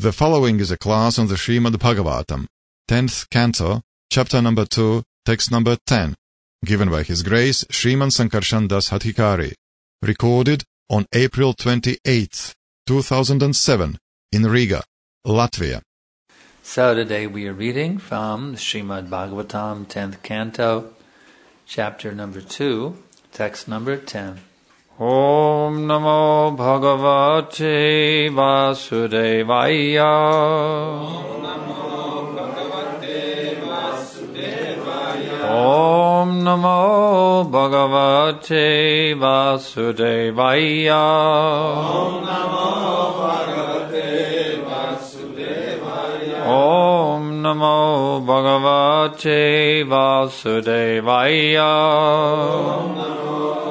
The following is a class on the Srimad Bhagavatam, 10th Canto, Chapter number 2, Text number 10, given by His Grace Sriman Sankarshan Das Hathikari, recorded on April 28th, 2007, in Riga, Latvia. So today we are reading from Srimad Bhagavatam, 10th Canto, Chapter number 2, Text number 10. Om Namo Bhagavate Vasudevaya. Om Namo Bhagavate Vasudevaya. Om Namo Bhagavate Vasudevaya. Om Namo Bhagavate Vasudevaya. Om Namo Bhagavate Vasudevaya. Om Namo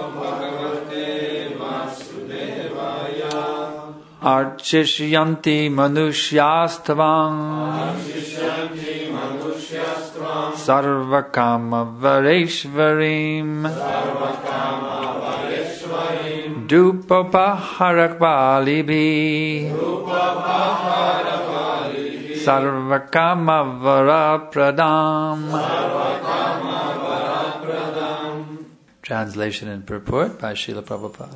Archishyanti Manushyastavam Sarvakama Vareshvarim Dupapaharakvalibi Sarvakama Varapradam. Translation and purport by Srila Prabhupada.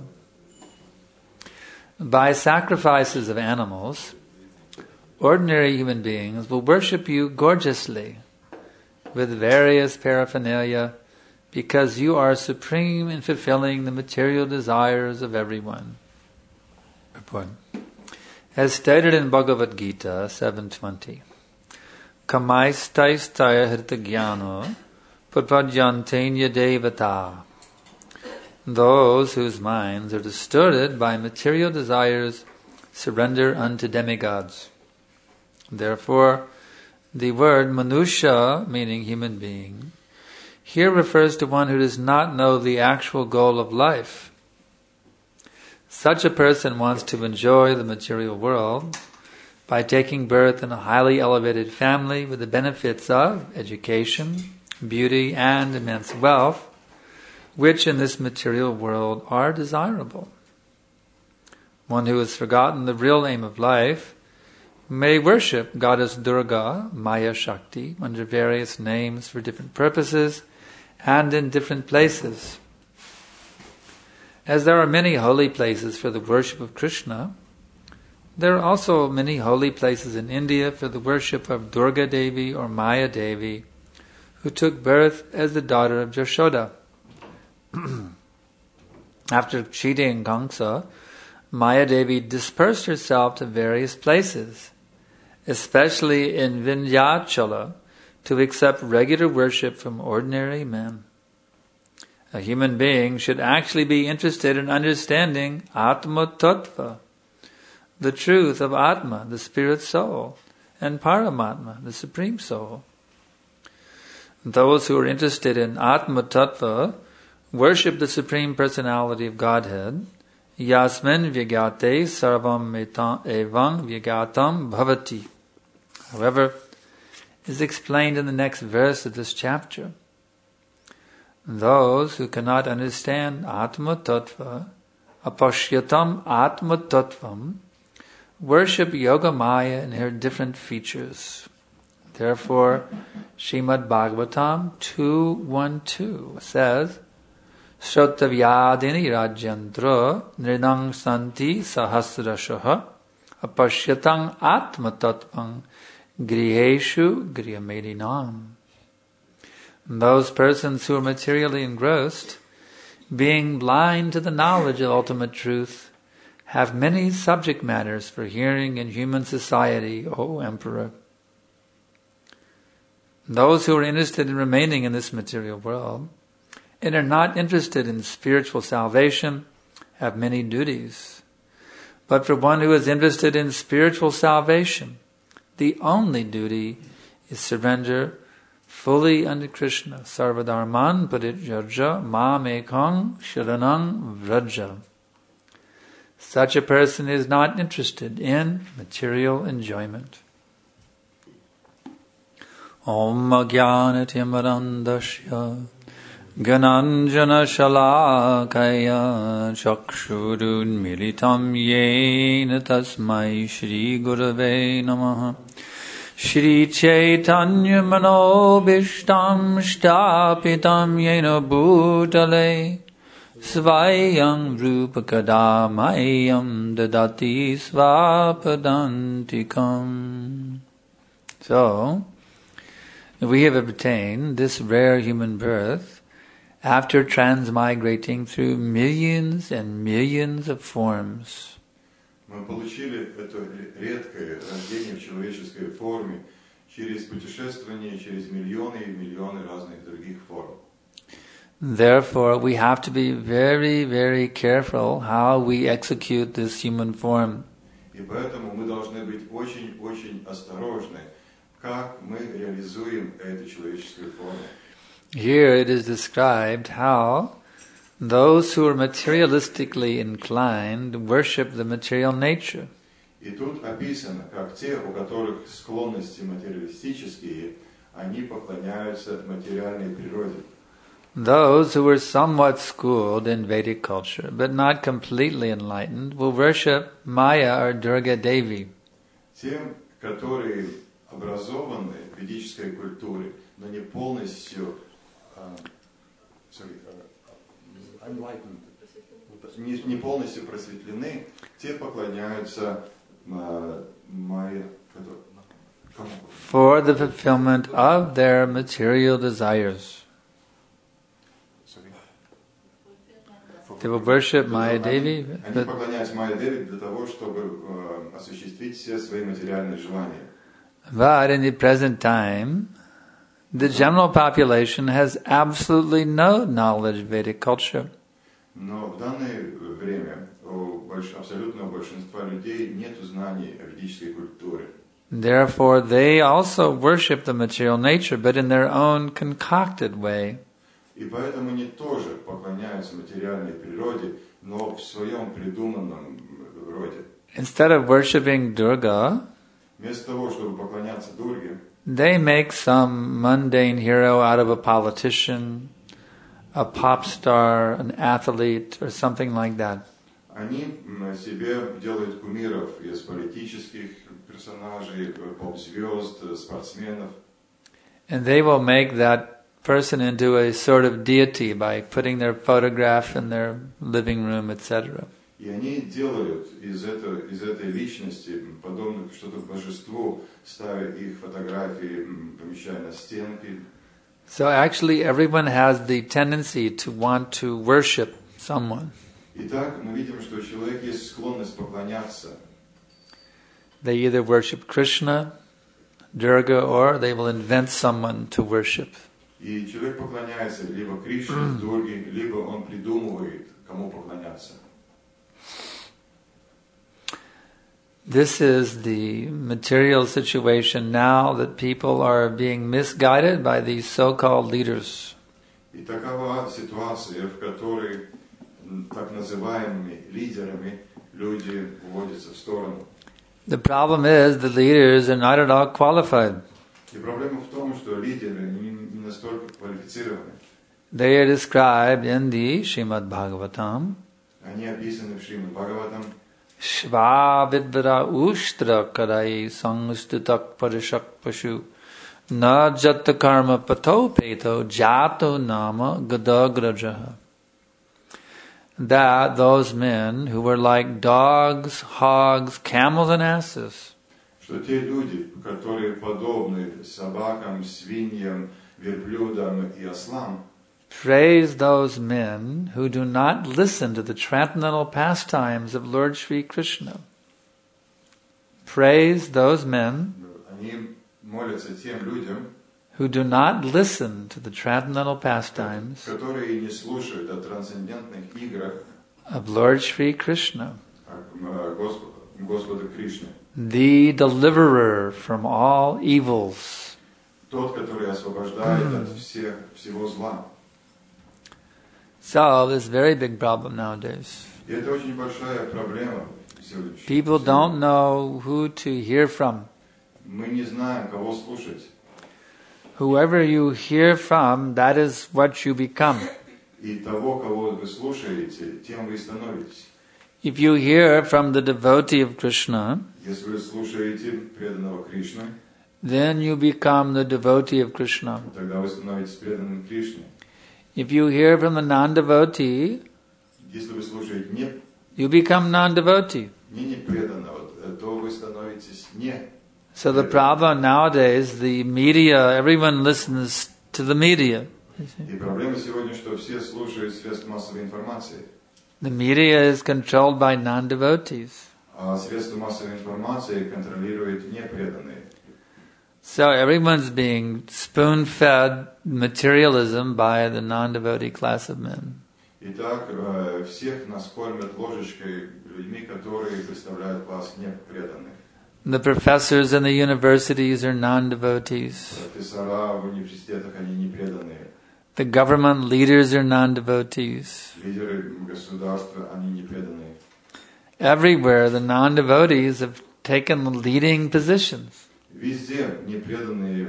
By sacrifices of animals, ordinary human beings will worship you gorgeously with various paraphernalia because you are supreme in fulfilling the material desires of everyone. Report. As stated in Bhagavad Gita 7.20, Kamaistaistaya hirtagyano purvajyantenya devata. Those whose minds are distorted by material desires surrender unto demigods. Therefore, the word manusha, meaning human being, here refers to one who does not know the actual goal of life. Such a person wants to enjoy the material world by taking birth in a highly elevated family with the benefits of education, beauty, and immense wealth, which in this material world are desirable. One who has forgotten the real aim of life may worship Goddess Durga, Maya Shakti, under various names for different purposes and in different places. As there are many holy places for the worship of Krishna, there are also many holy places in India for the worship of Durga Devi or Maya Devi, who took birth as the daughter of Jashoda. After cheating Kamsa, Maya Devi dispersed herself to various places, especially in Vindhyachala, to accept regular worship from ordinary men. A human being should actually be interested in understanding Atma Tattva, the truth of Atma, the spirit soul, and Paramatma, the supreme soul. Those who are interested in Atma Tattva worship the Supreme Personality of Godhead, Yasmin Vyagate Sarvam Evam Vyagatam Bhavati. However, is explained in the next verse of this chapter. Those who cannot understand Atma Tattva, Apashyatam Atma Tattvam, worship Yoga Maya in her different features. Therefore, Srimad Bhagavatam 2.1.2 says, Shrotavyadini Rajyantra Nrinang Santi Sahasrashaha Apashyatang Atma Tattvang Griheshu Grihameninam. Those persons who are materially engrossed, being blind to the knowledge of ultimate truth, have many subject matters for hearing in human society, O Emperor. Those who are interested in remaining in this material world and are not interested in spiritual salvation have many duties. But for one who is interested in spiritual salvation, the only duty is surrender fully unto Krishna. Sarvadharman parijyajya mam ekang sharanang vraja. Such a person is not interested in material enjoyment. Om Ajnanatimmarandasya Gananjana Shalakaya Chakshurunmilitam Yena Tasmai Shri Gurave Namaha Shri Chaitanya Manobishtam Shtapitam Yena Bhutale Svayam Rupakadamayam Dadati Svapadantikam. So, we have obtained this rare human birth after transmigrating through millions and millions of forms. Мы получили это редкое рождение в человеческой форме через путешествование через миллионы и миллионы разных других форм. Therefore, we have to be very, very careful how we execute this human form. И поэтому мы должны быть очень-очень осторожны, как мы реализуем эту человеческую форму. Here it is described how those who are materialistically inclined worship the material nature. И тут описано, как те, у которых склонности материалистические, они поклоняются материальной природе. Those who are somewhat schooled in Vedic culture, but not completely enlightened, will worship Maya or Durga Devi. Тем, которые образованы в ведической культуре, но не полностью не полностью просветлены, те поклоняются Майе. For the fulfillment of their material desires. They will worship Maya Devi. Они поклоняются Майе Деви для того, чтобы осуществить все свои материальные желания. But in the present time, the general population has absolutely no knowledge of Vedic culture. Но в данное время у абсолютного большинства людей нет знаний о ведической культуре. Therefore, they also worship the material nature, but in their own concocted way. И поэтому они тоже поклоняются материальной природе, но в своем придуманном роде. Instead of worshiping Durga, Вместо того, чтобы поклоняться Дурге, they make some mundane hero out of a politician, a pop star, an athlete, or something like that. они себе делают кумиров из политических персонажей, поп-звезд, спортсменов. And they will make that person into a sort of deity by putting their photograph in their living room, etc. И они делают из этой личности, подобно что-то божеству, ставя их фотографии, помещая на стенки. So actually everyone has the tendency to want to worship someone. Итак, мы видим, что у человека есть склонность поклоняться. They either worship Krishna, Durga, or they will invent someone to worship. И человек поклоняется либо Кришне, Дурге, либо он придумывает, кому поклоняться. This is the material situation now that people are being misguided by these so-called leaders. И такова ситуация, в которой так называемыми лидерами люди уводятся в сторону. The problem is the leaders are not at all qualified. И проблема в том, что лидеры не настолько квалифицированы. They are described in the Srimad Bhagavatam. Они описаны в Шримад Бхагаватам. Shva vidvara ushtra kadai sangstutak parishak pashu na jatta karma pato peto jato nama gadagrajaha. That those men who were like dogs, hogs, camels and asses, Что те люди, которые подобны собакам, свиньям, верблюдам и ослам, praise those men who do not listen to the transcendental pastimes of Lord Sri Krishna. Praise those men они молятся тем людям, who do not listen to the transcendental pastimes которые не слушают о трансцендентных играх of Lord Sri Krishna, Господа Кришны. the deliverer from all evils. Тот, который освобождает от всего зла. So, this is a very big problem nowadays. И это очень большая проблема сегодня. People don't know who to hear from. Мы не знаем, кого слушать. Whoever you hear from, that is what you become. И того, кого вы слушаете, тем вы и становитесь. If you hear from the devotee of Krishna, Если вы слушаете преданного Кришны, then you become the devotee of Krishna. тогда вы становитесь преданным Кришне. If you hear from the non-devotee, Если вы слушаете не you become non-devotee. преданного, то вы становитесь не. So the problem nowadays, the media, everyone listens to the media. И проблема сегодня, что все слушают средства массовой информации. The media is controlled by non-devotees. А средства массовой информации контролируют непреданные. So everyone's being spoon-fed materialism by the non-devotee class of men. Итак, всех нас кормят ложечкой людьми, которые представляют класс непреданных. The professors in the universities are non-devotees. Профессора в университетах, они непреданные. The government leaders are non-devotees. Лидеры государства, они непреданные. Everywhere the non-devotees have taken the leading positions. Везде непреданные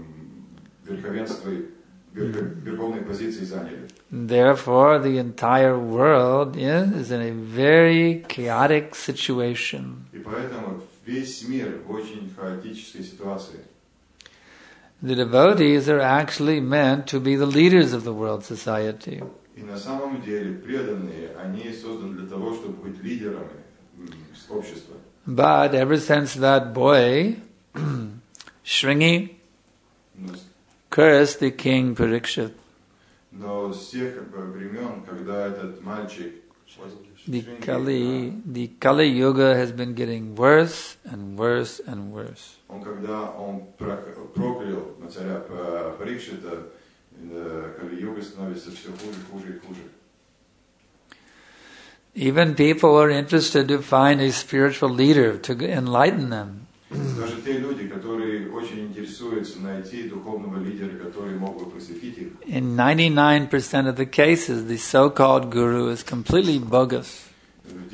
верховные позиции заняли. Therefore, the entire world is in a very chaotic situation. И поэтому весь мир в очень хаотической ситуации. The devotees are actually meant to be the leaders of the world society. И на самом деле преданные, они созданы для того, чтобы быть лидерами общества. But ever since that boy, Shringi, cursed the king Parikshit, Но с тех времен, когда этот мальчик, the Kali Yuga has been getting worse and worse and worse. когда он проклял на царя Парикшита, Кали-юга становится все хуже, хуже и хуже. Even people are interested to find a spiritual leader to enlighten them. Даже те люди, которые очень интересуются найти духовного лидера, который мог бы просветить их. In 99% of the cases, the so-called guru is completely bogus. В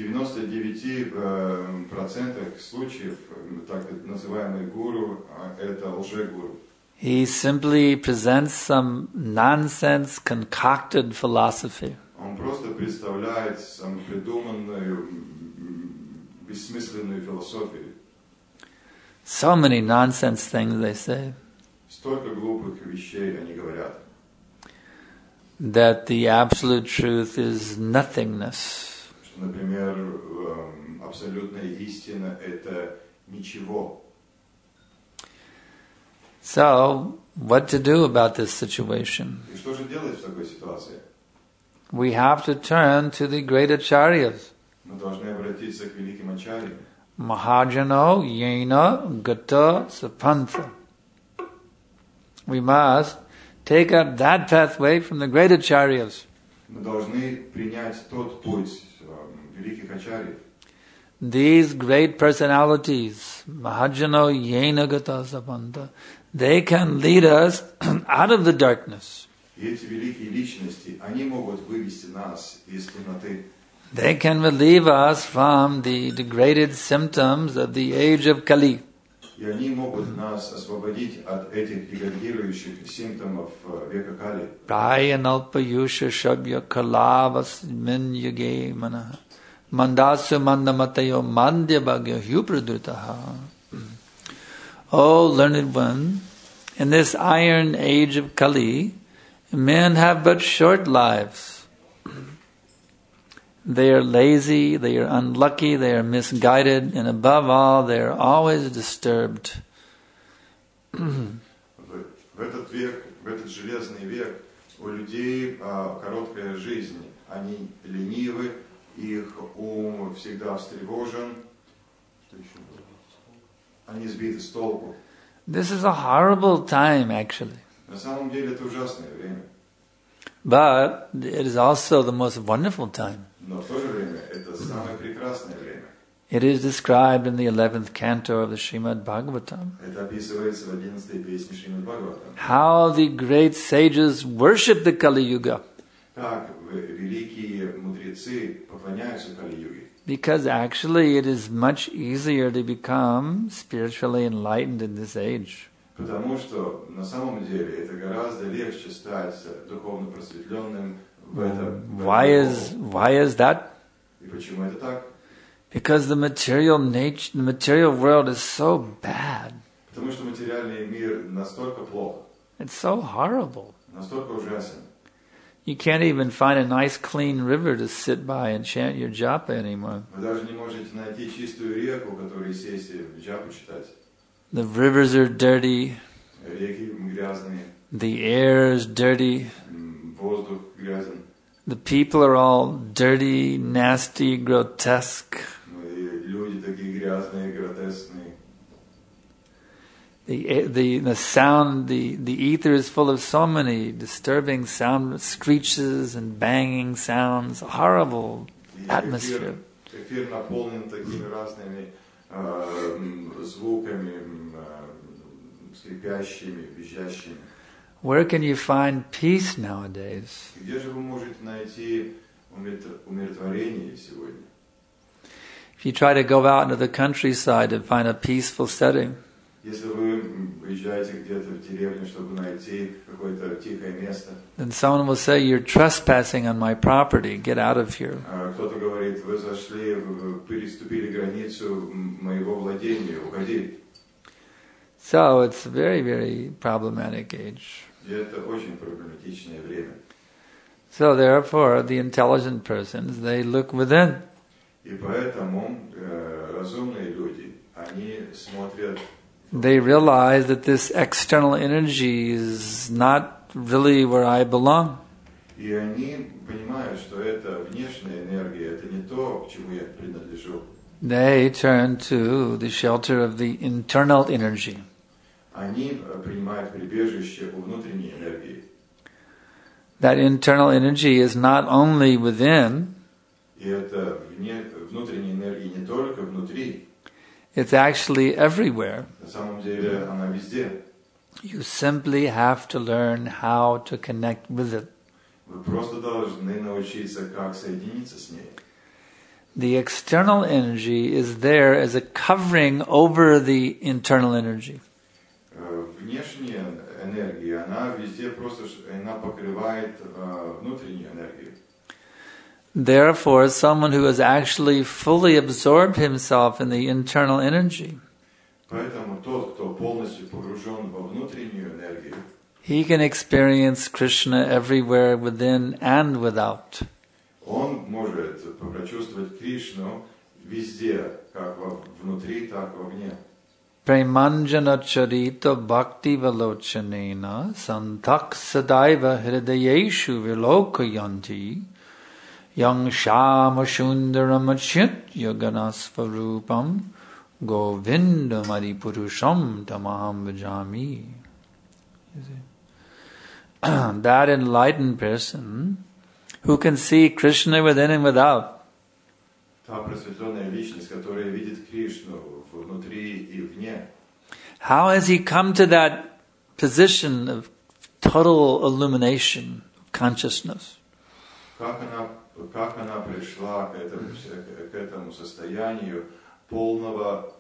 99% случаев так называемый гуру это лжегуру. He simply presents some nonsense concocted philosophy. Он просто представляет самопридуманную бессмысленную философию. So many nonsense things they say. Столько глупых вещей они говорят. That the absolute truth is nothingness. Что, например, абсолютная истина – это ничего. So, what to do about this situation? И что же делать в такой ситуации? We have to turn to the great acharyas. Мы должны обратиться к великим ачарьям. Mahajano yena gata sapantha. We must take up that pathway from the great acharyas. Мы должны принять тот путь великих ачарьев. These great personalities, Mahajano yena gata sapantha, they can lead us out of the darkness. И эти великие личности, они могут вывести нас из темноты. They can relieve us from the degraded symptoms of the age of Kali. И они могут нас освободить от этих деградирующих симптомов века Кали. Prayanalpayusha shabya kalavas min yuge manaha mandasu mandamatayo mandya bhagya hupradritaha. O learned one, in this iron age of Kali, men have but short lives. They are lazy, they are unlucky, they are misguided, and above all, they are always disturbed. В этот век, в этот железный век, у людей короткая жизнь. Они ленивы, их ум всегда встревожен, они сбиты с толку. This is a horrible time, actually. На самом деле это ужасное время. But it is also the most wonderful time. Но в то же время это самое прекрасное время. It is described in the 11th canto of the Srimad Bhagavatam. Это описывается в 11-й песне Шримад Бхагаватам. How the great sages worship the Kali Yuga. Как великие мудрецы поклоняются Кали-юге. Because actually it is much easier to become spiritually enlightened in this age. Потому что на самом деле это гораздо легче стать духовно просветленным в этом. Why is that? И почему это так? Because the material world is so bad. Потому что материальный мир настолько плох, It's so horrible. настолько ужасен. You can't even find a nice clean river to sit by and chant your japa anymore. Вы даже не можете найти чистую реку, которой сесть и джапу читать. The rivers are dirty. Реки грязные, The air is dirty. воздух грязен. The people are all dirty, nasty, grotesque. И люди такие грязные, гротескные. The sound, the ether is full of so many disturbing sound, screeches and banging sounds, horrible atmosphere. Эфир наполнен такими разными звуками, скрипящими, визжащими. Where can you find peace nowadays? Где же вы можете найти умиротворение сегодня? If you try to go out into the countryside and find a peaceful setting, Если вы уезжаете где-то в деревню, чтобы найти какое-то тихое место, then someone will say, "You're trespassing on my property. Get out of here." кто-то говорит, вы зашли, переступили границу моего владения, уходи. So it's a very, very problematic age. И это очень проблематичное время. So therefore, the intelligent persons, they look within. И поэтому разумные люди, они смотрят. They realize that this external energy is not really where I belong. И они понимают, что это внешняя энергия, это не то, к чему я принадлежу. They turn to the shelter of the internal energy. Они принимают прибежище у внутренней энергии. That internal energy is not only within, И это внутренняя энергия не только внутри, it's actually everywhere. на самом деле она везде. You simply have to learn how to connect with it. Вы просто должны научиться, как соединиться с ней. The external energy is there as a covering over the internal energy. Внешняя энергия, она везде просто, она покрывает внутреннюю энергию. Therefore, someone who has actually fully absorbed himself in the internal energy, Поэтому тот, кто полностью погружен во внутреннюю энергию, he can experience Krishna everywhere within and without. он может прочувствовать Кришну везде, как внутри, так и вовне. Premanjana charita bhakti valochanena santak sadaiva hridayeshu vilokayanti yang shama shundaram achyut yoganasvarupam govindam adipurusham tamaham bhajami. That enlightened person who can see Krishna within and without, Та просветленная личность, которая видит Кришну внутри и вне. how has he come to that position of total illumination of consciousness? Как она пришла к этому состоянию полного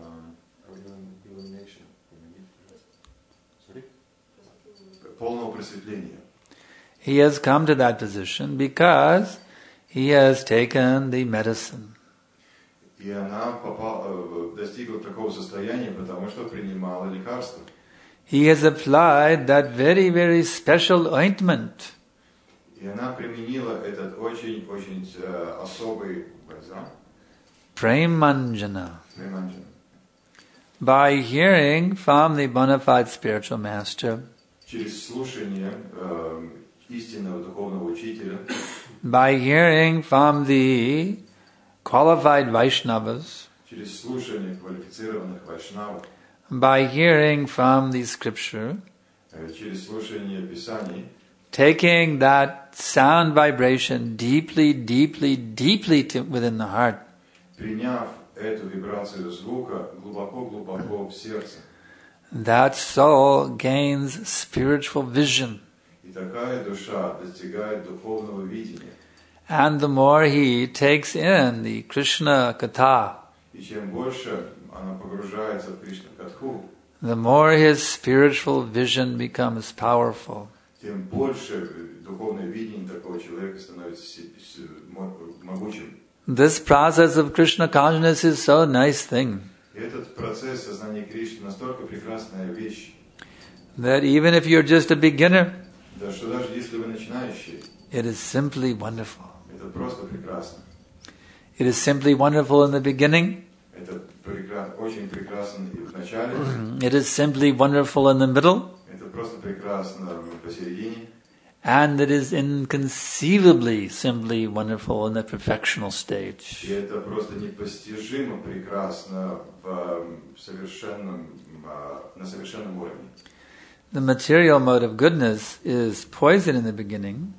просветления? He has come to that position because he has taken the medicine. И она достигла такого состояния, потому что принимала лекарства. He has applied that very, very special ointment. И она применила этот очень-очень особый бальзам. Premanjana. Преманджана. By hearing from the bona fide spiritual master, Через слушание истинного духовного учителя, by hearing from the qualified Vaishnavas, через слушание квалифицированных вайшнавов, by hearing from the scripture, через слушание Писаний, taking that sound vibration deeply, deeply, deeply within the heart, приняв эту вибрацию звука глубоко-глубоко в сердце, that soul gains spiritual vision. и такая душа достигает духовного видения. And the more he takes in the Krishna Katha, И чем больше она погружается в Кришна-катху, the more his spiritual vision becomes powerful. Тем больше духовное видение такого человека становится могучим. This process of Krishna consciousness is so nice thing. Этот процесс сознания Кришны настолько прекрасная вещь, That even if you're just a beginner, да, что даже если вы начинающий, it is simply wonderful. это просто прекрасно. It is simply wonderful in the beginning. Это очень прекрасно и в начале. It is simply wonderful in the middle. Это просто прекрасно посередине. And it is inconceivably simply wonderful in the perfectional stage. И это просто непостижимо прекрасно на совершенном уровне. The material mode of goodness is poison in the beginning.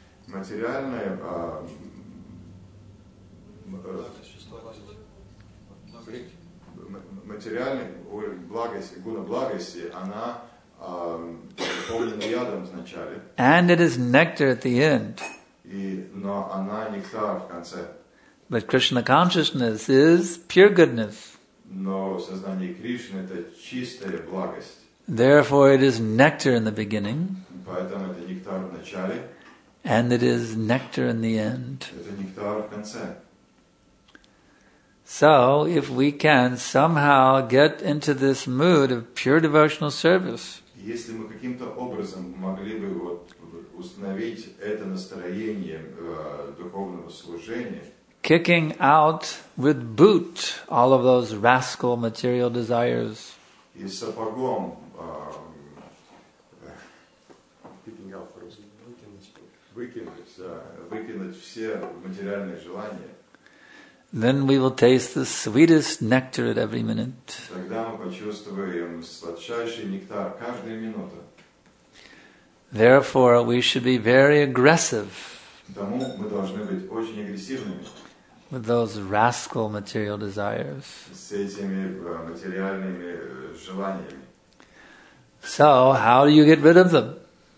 Материальный уровень благости, гуна благости, она наполнена ядом вначале. And it is nectar at the end. Но она нектар в конце. But Krishna consciousness is pure goodness. Но сознание Кришны — это чистая благость. Therefore it is nectar in the beginning. Поэтому это нектар в начале. And it is nectar in the end. Это нектар в конце. So, if we can somehow get into this mood of pure devotional service, если мы каким-то образом могли бы установить это настроение духовного служения, kicking out with boot all of those rascal material desires, и сапогом выкинуть все материальные желания, then we will taste the sweetest nectar at every minute. Тогда мы почувствуем сладчайший нектар каждую минуту. Therefore, we should be very aggressive Потому мы должны быть очень агрессивными with those rascal material desires. с этими материальными желаниями. So, how do you get rid of them?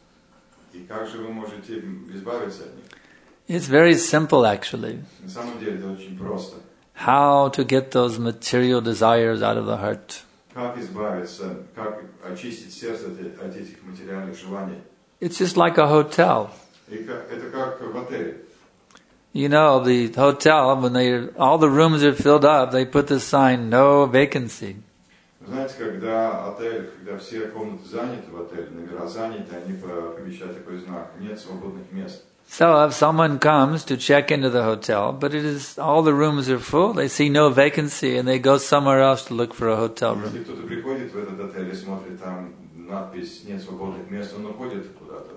И как же вы можете избавиться от них? It's very simple, actually. На самом деле это очень просто. How to get those material desires out of the heart? Как избавиться, как очистить сердце от этих материальных желаний? It's just like a hotel. Это как в отеле. You know, the hotel, when all the rooms are filled up, they put the sign, no vacancy. Знаете, когда все комнаты заняты в отеле, номера заняты, они помещают такой знак, нет свободных мест. So if someone comes to check into the hotel, but all the rooms are full, they see no vacancy, and they go somewhere else to look for a hotel room. Если кто-то приходит в этот отель и смотрит, там надпись «нет свободных мест», он уходит куда-то.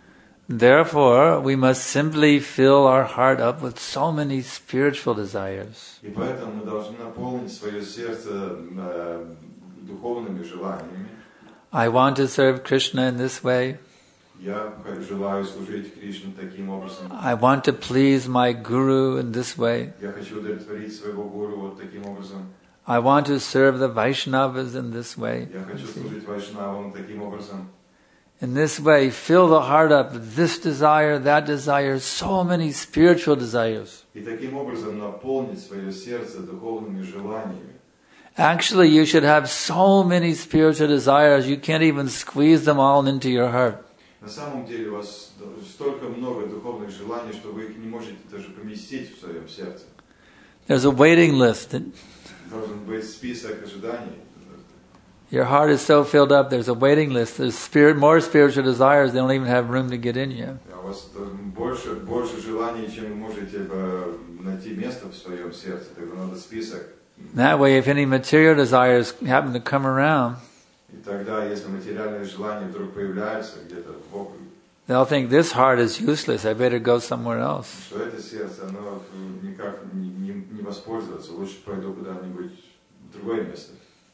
Therefore, we must simply fill our heart up with so many spiritual desires. И поэтому мы должны наполнить свое сердце духовными желаниями. I want to serve Krishna in this way. Я желаю служить Кришне таким образом. I want to please my guru in this way. Я хочу удовлетворить своего гуру вот таким образом. I want to serve the Vaishnavas in this way. Я хочу служить Вайшнавам таким образом. In this way, fill the heart up with this desire, that desire, so many spiritual desires. И таким образом наполнить свое сердце духовными желаниями. Actually, you should have so many spiritual desires, you can't even squeeze them all into your heart. На самом деле у вас столько много духовных желаний, что вы их не можете даже поместить в своем сердце. There's a waiting list. Должен быть список ожиданий. Your heart is so filled up, there's a waiting list. There's more spiritual desires, they don't even have room to get in yet. У вас больше желаний, чем вы можете найти место в своем сердце. Тогда надо список. That way, if any material desires happen to come around, И тогда, если материальные желания вдруг появляются где-то вокруг, they'll think this heart is useless, I better go somewhere else. что это сердце, оно никак не воспользуется, лучше пойду куда-нибудь в другое место.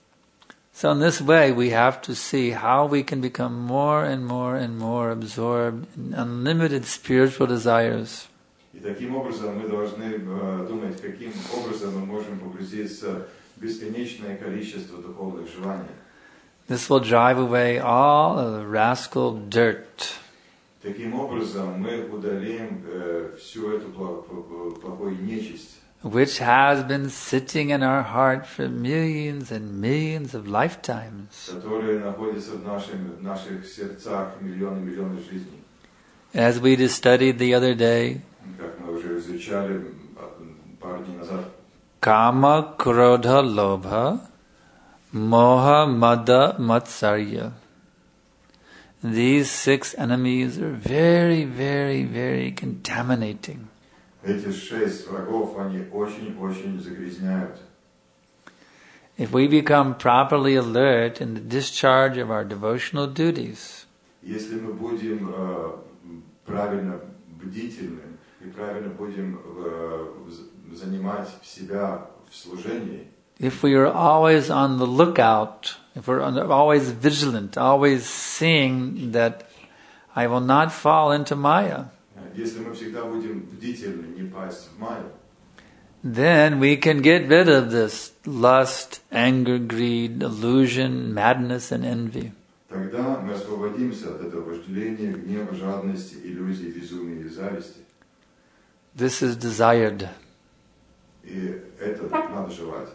So in this way, we have to see how we can become more and more and more absorbed in unlimited spiritual desires. И таким образом мы должны думать, каким образом мы можем погрузиться в бесконечное количество духовных желаний. This will drive away all of the rascal dirt. Таким образом мы удалим всю эту плохую нечисть. which has been sitting in our heart for millions and millions of lifetimes. которые находятся в наших сердцах миллионы жизней. As we just studied the other day, Как мы уже изучали пару дней назад, Kama, Krodha, Lobha, Moha, Mada, Matsarya. These 6 enemies are very, very, very contaminating. эти 6 врагов, они очень загрязняют. If we become properly alert in the discharge of our devotional duties, Если мы будем правильно бдительны и правильно будем занимать себя в служении, if we are always on the lookout, if we're always vigilant, always seeing that I will not fall into Maya, если мы всегда будем бдительны, не пасть в майю, then we can get rid of this lust, anger, greed, illusion, madness, and envy. тогда мы освободимся от этого вожделения, гнева, жадности, иллюзий, безумия и зависти. This is desired. И это надо желать.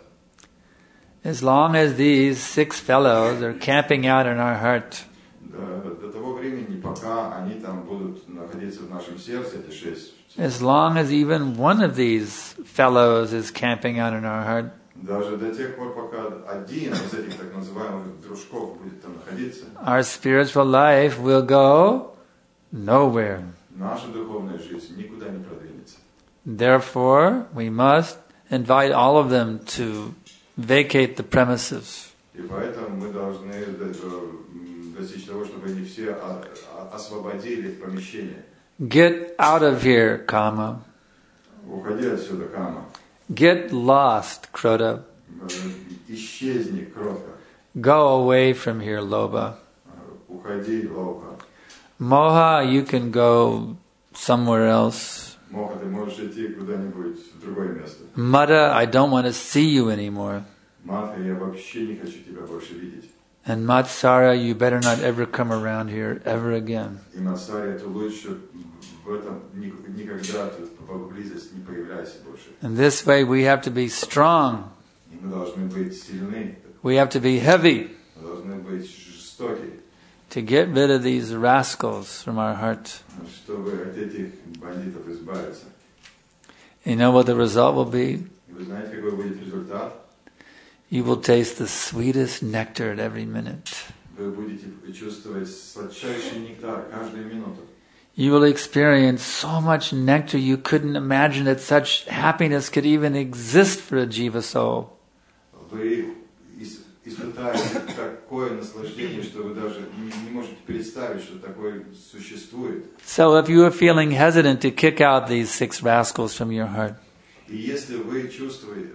As long as these 6 fellows are camping out in our heart, До того времени, пока они там будут находиться в нашем сердце, эти 6, as long as even one of these fellows is camping out in our heart, даже до тех пор, пока один из этих так называемых дружков будет там находиться, our spiritual life will go nowhere. наша духовная жизнь никуда не продвинется. Therefore, we must invite all of them to vacate the premises. И поэтому мы должны достичь того, чтобы они все освободили помещение. Get out of here, Kama. Уходи отсюда, Кама. Get lost, Krodha. Исчезни, кротко. Go away from here, Lobha. Уходи, Лоха. Moha, you can go somewhere else. Моха, ты можешь идти куда-нибудь в другое место. Mada, I don't want to see you anymore. Матха, я вообще не хочу тебя больше видеть. And Matsara, you better not ever come around here ever again. И Мацаря, ты лучше в этом никогда тут поблизости не появляйся больше. In this way, we have to be strong. И мы должны быть сильны. We have to be heavy Мы должны быть жестоки, to get rid of these rascals from our heart. чтобы от этих бандитов избавиться. You know what the result will be? И вы знаете, какой будет результат? You will taste the sweetest nectar at every minute. Вы будете чувствовать сладчайший нектар каждую минуту. You will experience so much nectar you couldn't imagine that such happiness could even exist for a jiva soul. Вы испытаете такое наслаждение, что вы даже не можете представить, что такое существует. So if you are feeling hesitant to kick out these 6 rascals from your heart, И если вы чувствуете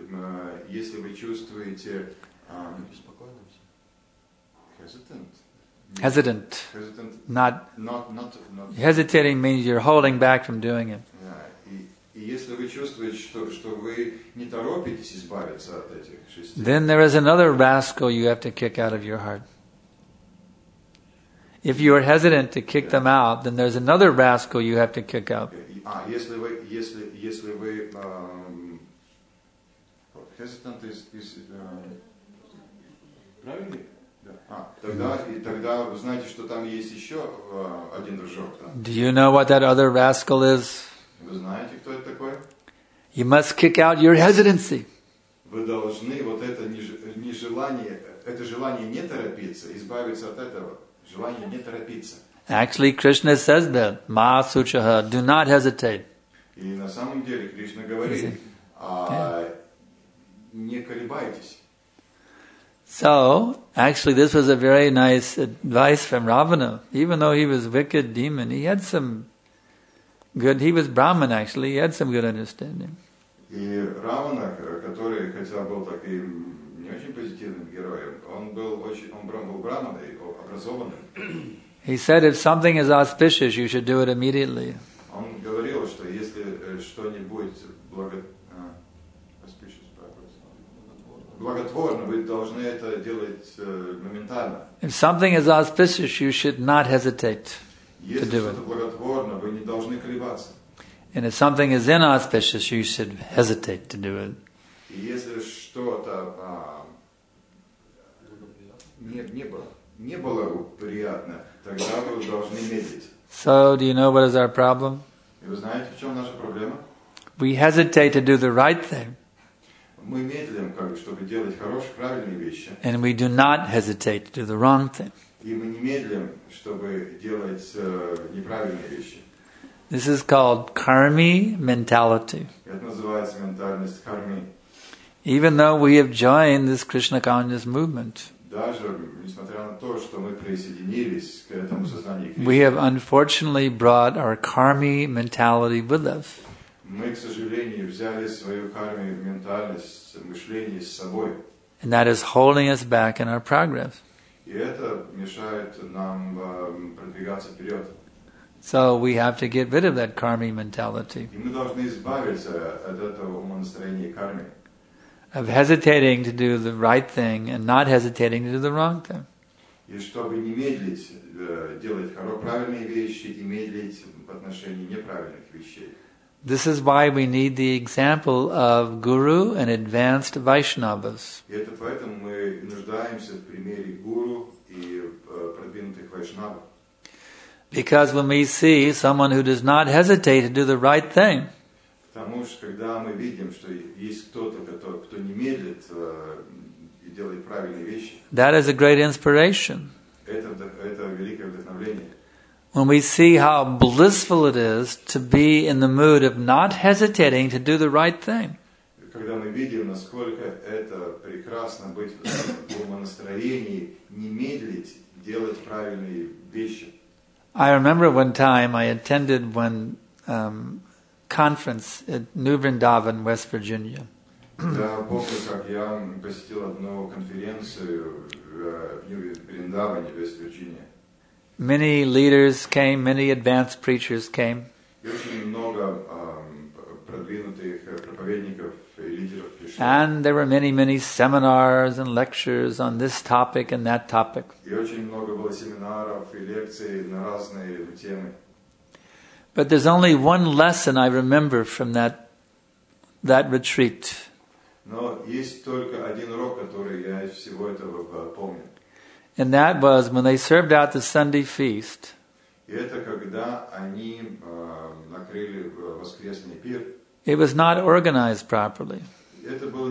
hesitant, not hesitating means you're holding back from doing it. И если вы чувствуете, что вы не торопитесь избавиться от этих 6, Then there is another rascal you have to kick out of your heart. If you are hesitant to kick them out, then there's another rascal you have to kick out. если вы hesitant правильно? Тогда вы знаете, что там есть еще один дружок. Да? Do you know what that other rascal is? Вы знаете, кто это такой? You must kick out your hesitancy. Вы должны вот это нежелание, это желание не торопиться, избавиться от этого. Желание не торопиться. Actually, Krishna says that. Ma suchaha, do not hesitate. И на самом деле Кришна говорит, не колебайтесь. So, actually, this was a very nice advice from Ravana. Even though he was a wicked demon, he had some good, he was Brahman actually, he had some good understanding. И Равана, который хотя был таким не очень позитивным героем, он был браманой, образованным. He said if something is auspicious, you should do it immediately. Он говорил, что если что-нибудь благотворно, вы должны это делать моментально. If something is auspicious, you should not hesitate to Если do что-то it. благотворно, вы не должны колебаться. And if something is inauspicious, you should hesitate to do it. И если что-то не было приятно, тогда вы должны медлить. So, do you know what is our problem? И вы знаете, в чем наша проблема? We hesitate to do the right thing, Мы медлим, чтобы делать хорошие, правильные вещи. and we do not hesitate to do the wrong thing. И мы не медлим, чтобы делать неправильные вещи. This is called karmi mentality. Это называется ментальность кармы. Even though we have joined this Krishna consciousness movement, Даже несмотря на то, что мы присоединились к этому сознанию Кришны, we have unfortunately brought our karmi mentality with us. мы, к сожалению, взяли свою карму, ментальность, мышление с собой. And that is holding us back in our progress. И это мешает нам продвигаться вперед. So we have to get rid of that karmi mentality, И мы должны избавиться от этого умонастроения кармы. of hesitating to do the right thing and not hesitating to do the wrong thing. И чтобы не медлить, делать правильные вещи и медлить в отношении неправильных вещей. This is why we need the example of Guru and advanced Vaishnavas. И это поэтому мы нуждаемся в примере гуру и продвинутых вайшнавов. Because when we see someone who does not hesitate to do the right thing, Потому что когда мы видим, что есть кто-то, кто не медлит и делает правильные вещи, that is a great inspiration. это великое вдохновление. When we see how blissful it is to be in the mood of not hesitating to do the right thing. Когда мы видим, насколько это прекрасно быть в умонастроении, не медлить, делать правильные вещи. I remember one time I attended one conference at New Vrindavan, West Virginia. Я помню, как я посетил одну конференцию в Нью-Вриндаване, Вест-Вирджиния. Many leaders came, many advanced preachers came. И очень много продвинутых проповедников и лидеров пришло. And there were many, many seminars and lectures on this topic and that topic. И очень много было семинаров и лекций на разные темы. But there's only one lesson I remember from that retreat. Но есть только один урок, который я из всего этого помню. And that was when they served out the Sunday feast. И это когда они накрыли воскресный пир. It was not organized properly. Это было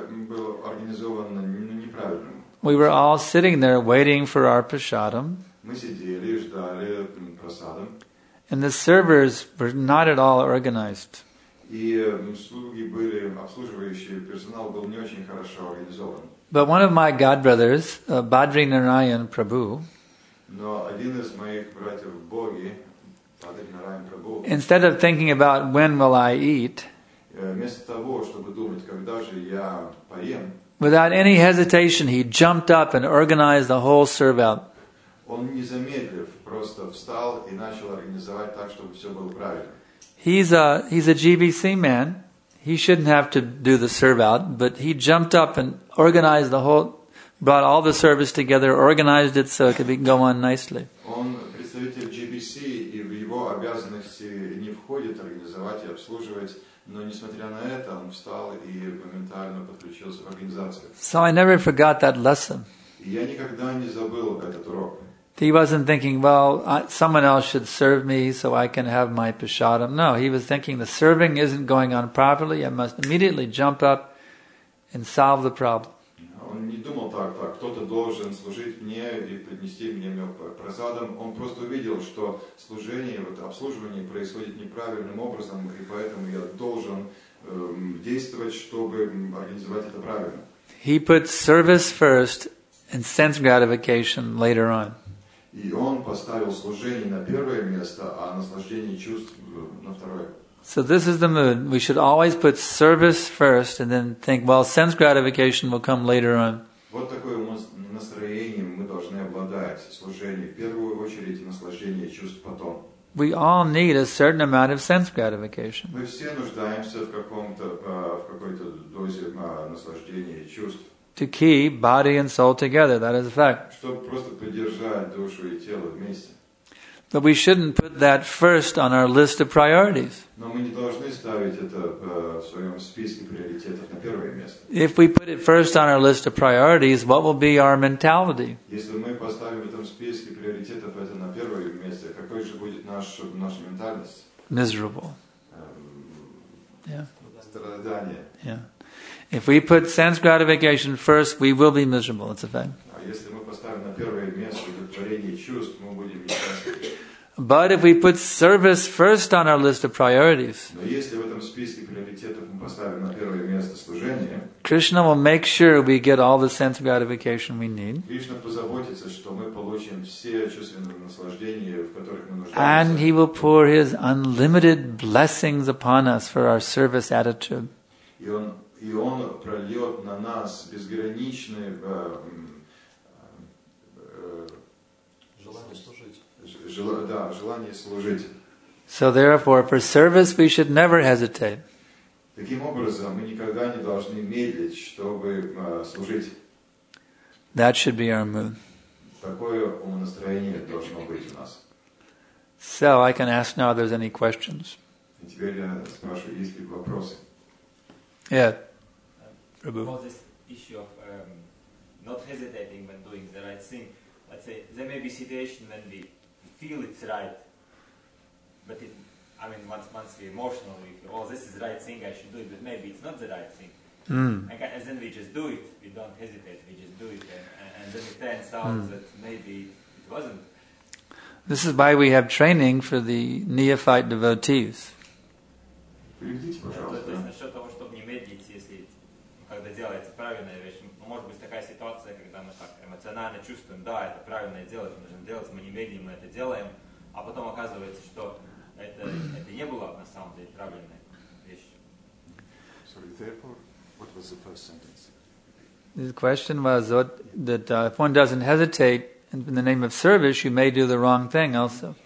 организовано неправильно. We were all sitting there waiting for our prasadam. Мы сидели и ждали просадом. And the servers were not at all organized. И слуги были, обслуживающий персонал был не очень хорошо организован. But one of my godbrothers, Badri Narayan Prabhu, Но один из моих братьев в Боге, Бадри Нараян Прабху, instead of thinking about when will I eat, вместо того, чтобы думать, когда же я поем, without any hesitation, he jumped up and organized the whole serve-out. он не замедлив просто встал и начал организовать так, чтобы все было правильно. He's a GBC man. He shouldn't have to do the serve-out, but he jumped up and organized the whole, brought all the service together, organized it so it could go on nicely. Он представитель GBC, и в его обязанности не входит организовать и обслуживать, но несмотря на это, он встал и моментально подключился в организацию. So I never forgot that lesson. И я никогда не забыл этот урок. He wasn't thinking, well, someone else should serve me so I can have my prasadam. No, he was thinking the serving isn't going on properly. I must immediately jump up and solve the problem. Он не думал так, кто-то должен служить мне и принести мне просадом. Он просто увидел, что служение, обслуживание происходит неправильным образом, и поэтому я должен действовать, чтобы организовать это правильно. He put service first and sense gratification later on. И он поставил служение на первое место, а наслаждение чувств на второе. So this is the mood. We should always put service first and then think, well, sense gratification will come later on. Вот такое настроение мы должны обладать. Служение в первую очередь и наслаждение чувств потом. We all need a certain amount of sense gratification. Мы все нуждаемся в какой-то дозе наслаждения и чувств. To keep body and soul together, that is a fact. Чтобы просто поддержать душу и тело вместе. But we shouldn't put that first on our list of priorities. Но мы не должны ставить это в своем списке приоритетов на первое место. If we put it first on our list of priorities, what will be our mentality? Если мы поставим в этом списке приоритетов это на первое место, какой же будет наша ментальность? Miserable. Yeah. Страдание. Yeah. If we put sense gratification first, we will be miserable. It's a fact. А если мы поставим на первое место удовлетворение чувств, мы будем несчастны. But if we put service first on our list of priorities, Но если в этом списке приоритетов мы поставим на первое место служение, Krishna will make sure we get all the sense gratification we need. Кришна позаботится, что мы получим все чувственные наслаждения, в которых мы And нуждаемся. He will pour His unlimited blessings upon us for our service attitude. И он прольет на нас безграничное желание служить. So therefore, for service we should never hesitate. Таким образом, мы никогда не должны медлить, чтобы служить. That should be our mood. Такое умонастроение должно быть у нас. So I can ask now if there's any questions. И теперь я спрашиваю, есть ли вопросы? Yeah. Prabhu. About this issue of not hesitating when doing the right thing. Let's say there may be situation when we feel it's right, but once we're emotional, we feel, oh, this is the right thing, I should do it, but maybe it's not the right thing. And then we just do it, we don't hesitate, we just do it, and then it turns out that maybe it wasn't. This is why we have training for the neophyte devotees. Переведите, То есть пожалуйста. насчет того, чтобы не медлить, если когда делается правильная вещь, может быть такая ситуация, когда мы так эмоционально чувствуем, да, это правильное дело, это нужно делать, мы не медлим, мы это делаем, а потом оказывается, что это не было на самом деле правильная вещь. Sorry, therefore, what was the first sentence? The question was that if one doesn't hesitate in the name of service, you may do the wrong thing also.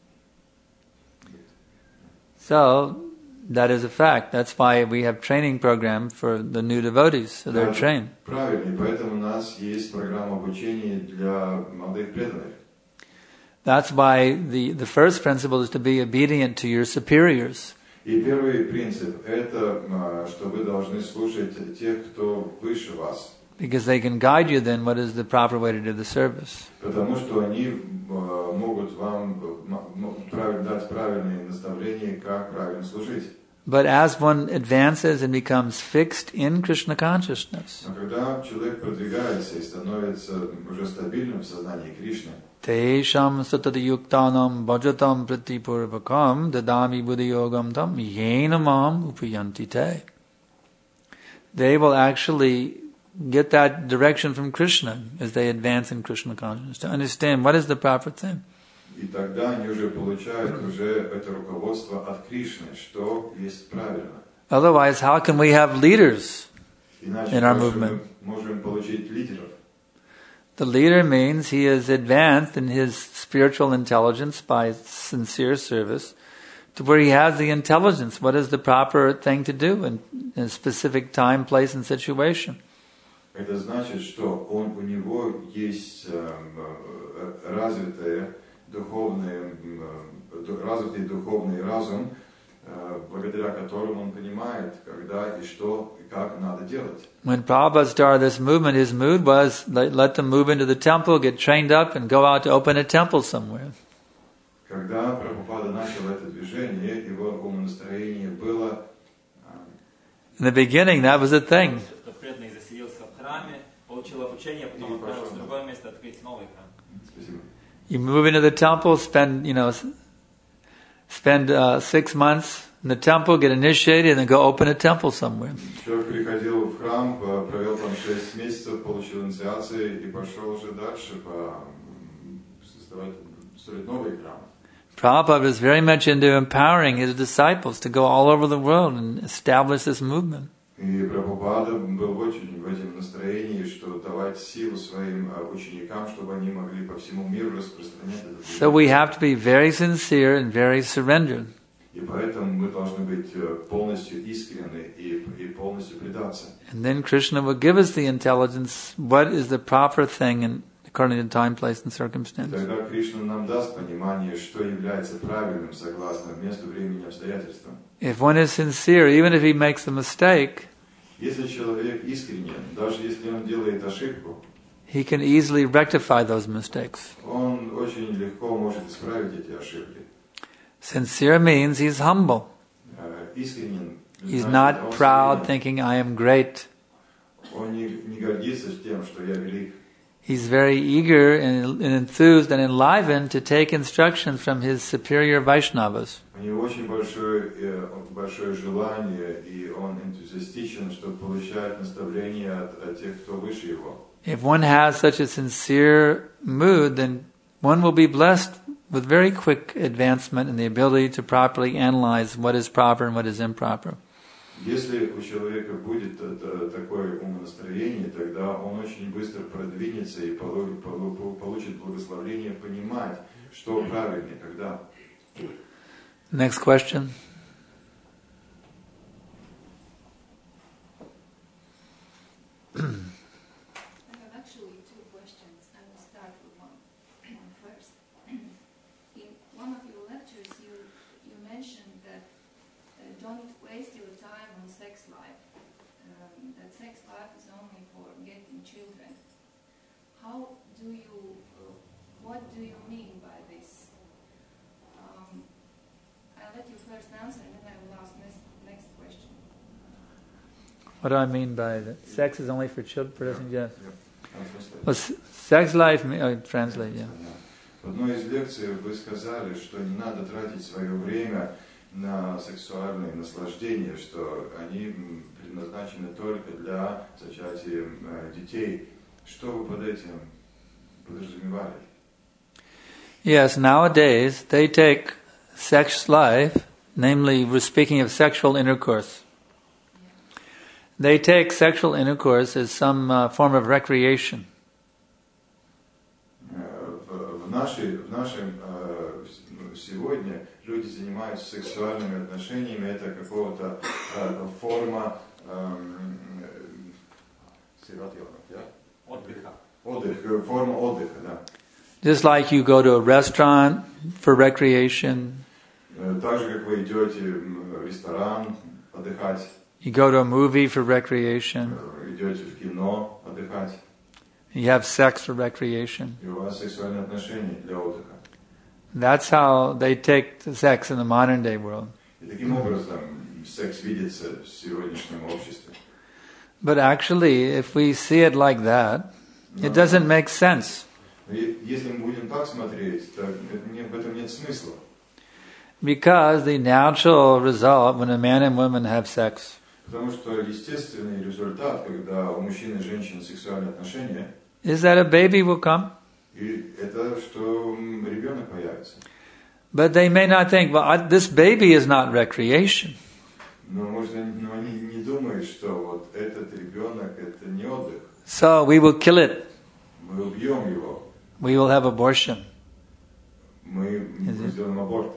So, that is a fact. That's why we have training program for the new devotees, so they're trained. Правильно, и поэтому у нас есть программа обучения для молодых преданных. That's why the first principle is to be obedient to your superiors. И первый принцип – это, что вы должны слушать тех, кто выше вас. Because they can guide you then what is the proper way to do the service. Потому что они могут вам дать правильные наставления, как правильно служить. But as one advances and becomes fixed in Krishna consciousness, Но когда человек продвигается и становится уже стабильным в сознании Кришны, Tesham satati yuktanam bhajatam pratipurvakam dadami buddhiyogam tam yenamam upayanti te. They will actually get that direction from Krishna as they advance in Krishna consciousness, to understand what is the proper thing. и тогда они уже получают уже это руководство от Кришны, что есть правильно. Otherwise, how can we have leaders Иначе in our как же movement? мы можем получить лидеров? The leader means he is advanced in his spiritual intelligence by sincere service to where he has the intelligence. What is the proper thing to do in a specific time, place, and situation? Это значит, что у него есть развитый духовный разум, благодаря которому он понимает, когда и что и как надо делать. When Prabhupada started this movement, his mood was let them move into the temple, get trained up, and go out to open a temple somewhere. Когда Прабхупада начал это движение, его умонастроение было... In the beginning, that was the thing. Что преданный заселился в храме, получил обучение, потом отправился в другое место открыть новый храм. Спасибо. You move into the temple, spend 6 months in the temple, get initiated, and then go open a temple somewhere. Человек приходил в храм, провел там 6 месяцев, получил инициацию и пошел уже дальше строить новый храм. Prabhupada was very much into empowering his disciples to go all over the world and establish this movement. И Прабхупада был очень в этом настроении, что давать силу своим ученикам, чтобы они могли по всему миру распространять это движение. So we have to be very sincere and very surrendered. И поэтому мы должны быть полностью искренны и полностью предаться. And then Krishna will give us the intelligence, what is the proper thing according to time, place, and circumstance. Тогда Кришна нам даст понимание, что является правильным согласно месту, времени, обстоятельствам. If one is sincere, even if he makes a mistake, Если человек искренен, даже если он делает ошибку, he can easily rectify those mistakes. он очень легко может исправить эти ошибки. Sincere means he's humble. Искренен. He's значит, not он proud, смирен. thinking, I am great. Он не гордится тем, что я велик. He's very eager and enthused and enlivened to take instructions from his superior Vaishnavas. У него очень большое желание, и он энтузиастичен, чтобы получать наставления от тех, кто выше его. If one has such a sincere mood, then one will be blessed with very quick advancement in the ability to properly analyze what is proper and what is improper. Если у человека будет такое умонастроение, тогда он очень быстро продвинется и получит благословение понимать, что правильно и когда. Next question. I have actually two questions. I will start with one first. In one of your lectures, you mentioned that don't waste your time on sex life. That sex life is only for getting children. What do you mean by this? I'll let you first answer, and then I will ask next question. What do I mean by that? Sex is only for children? Yes. Well, sex life, translate, yeah. В одной из лекций вы сказали, что не надо тратить свое время на сексуальные наслаждения, что они предназначены только для зачатия детей. Что вы под этим подразумевали? Yes, nowadays they take sex life, namely we're speaking of sexual intercourse. They take sexual intercourse as some form of recreation. В нашем сегодня люди занимаются сексуальными отношениями, это какого-то форма форма отдыха, да. Just like you go to a restaurant for recreation. Так же, как вы идете в ресторан отдыхать. You go to a movie for recreation. Идете в кино отдыхать. You have sex for recreation. И у вас сексуальные отношения для отдыха. That's how they take sex in the modern day world. И таким образом секс видится в сегодняшнем обществе. But actually, if we see it like that, it doesn't make sense. Если мы будем так смотреть, то в этом нет смысла. Because the natural result when a man and woman have sex Потому что естественный результат, когда у мужчин и женщин сексуальные отношения, is that a baby will come. и это что ребенок появится. But they may not think, well, this baby is not recreation. Но они не думают, что вот этот ребенок это не отдых. So we will kill it. Мы убьем его. We will have abortion. Мы сделаем аборт.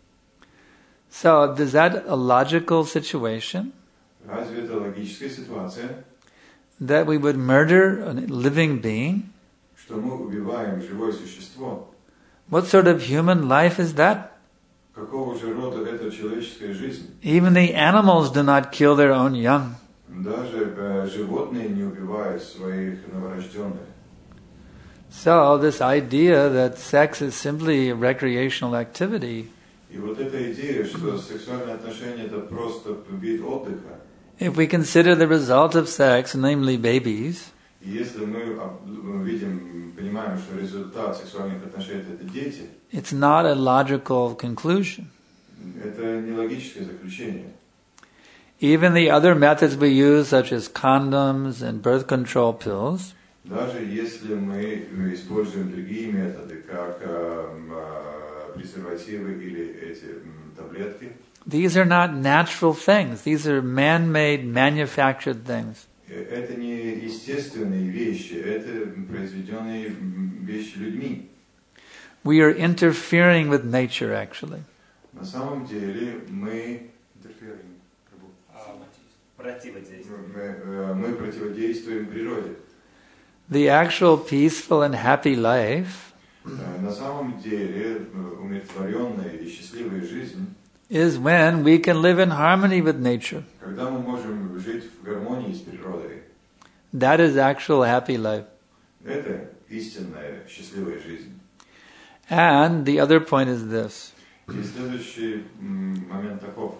So is that a logical situation? Разве это логическая ситуация? That we would murder a living being? Что мы убиваем живое существо? What sort of human life is that? Какого же рода это человеческая жизнь? Even the animals do not kill their own young. Даже животные не убивают своих новорожденных. So this idea that sex is simply a recreational activity, И вот эта идея, что сексуальные отношения это просто вид отдыха. if we consider the result of sex, namely babies, И если мы понимаем, что результат сексуальных отношений это дети, it's not a logical conclusion. это не логическое заключение. Even the other methods we use, such as condoms and birth control pills, Даже если мы используем другие методы, как презервативы или эти таблетки, these are not natural things. These are man-made, manufactured things. это не естественные вещи, это произведенные вещи людьми. We are interfering with nature, actually. На самом деле мы Противодействие. мы противодействуем природе. the actual peaceful and happy life На самом деле, умиротворенная и счастливая жизнь, is when we can live in harmony with nature. когда мы можем жить в гармонии с природой, That is actual happy life. это истинная счастливая жизнь. And the other point is this, И следующий момент таков.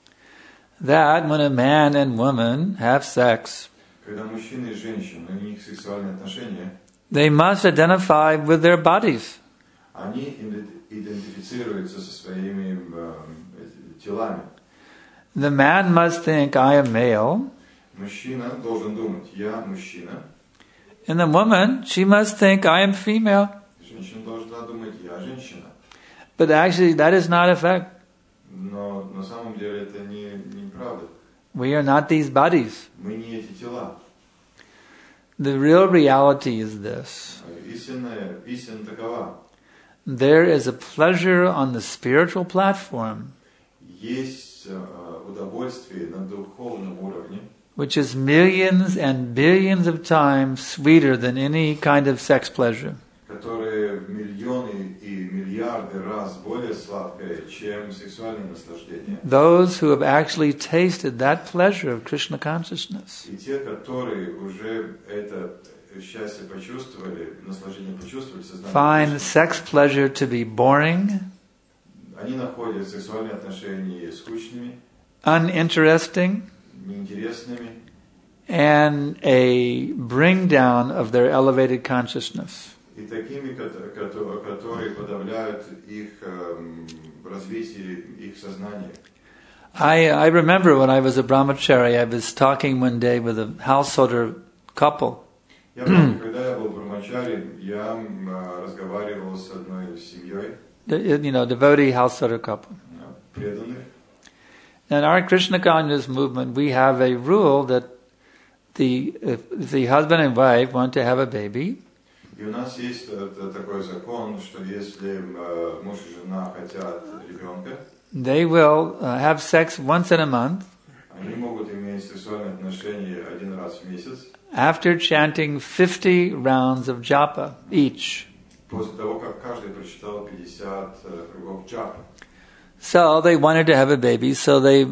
that when a man and woman have sex, Когда мужчина и женщина, у них сексуальные отношения, they must identify with their bodies. они идентифицируются со своими телами. The man must think, I am male, Мужчина должен думать, я мужчина. and the woman, she must think, I am female. Женщина должна думать, я женщина. But actually, that is not a fact. Но на самом деле это неправда. We are not these bodies. Мы не эти тела. The real reality is this. Истина такова. There is a pleasure on the spiritual platform, Есть удовольствие на духовном уровне, which is millions and billions of times sweeter than any kind of sex pleasure. которое миллионы и миллиарды раз более сладкое, чем сексуальное наслаждение. Those who have actually tasted that pleasure of Krishna consciousness И те, которые уже это счастье почувствовали, наслаждение почувствовали, find сознание, sex pleasure to be boring, они находят сексуальные отношения скучными, uninteresting, неинтересными and a bring down of their elevated consciousness. и такими, которые подавляют их развитие их сознания. I remember when I was a brahmachari, I was talking one day with a householder couple. Я помню, когда я был брамачари, я разговаривал с одной семьей, Devotee householder couple. преданных. In our Krishna consciousness movement, we have a rule that if the husband and wife want to have a baby, И у нас есть такой закон, что если муж и жена хотят ребенка, they will have sex once in a month они могут иметь сексуальные отношения один раз в месяц, after chanting 50 rounds of japa each. после того, как каждый прочитал 50 кругов джапа. So they wanted to have a baby, so they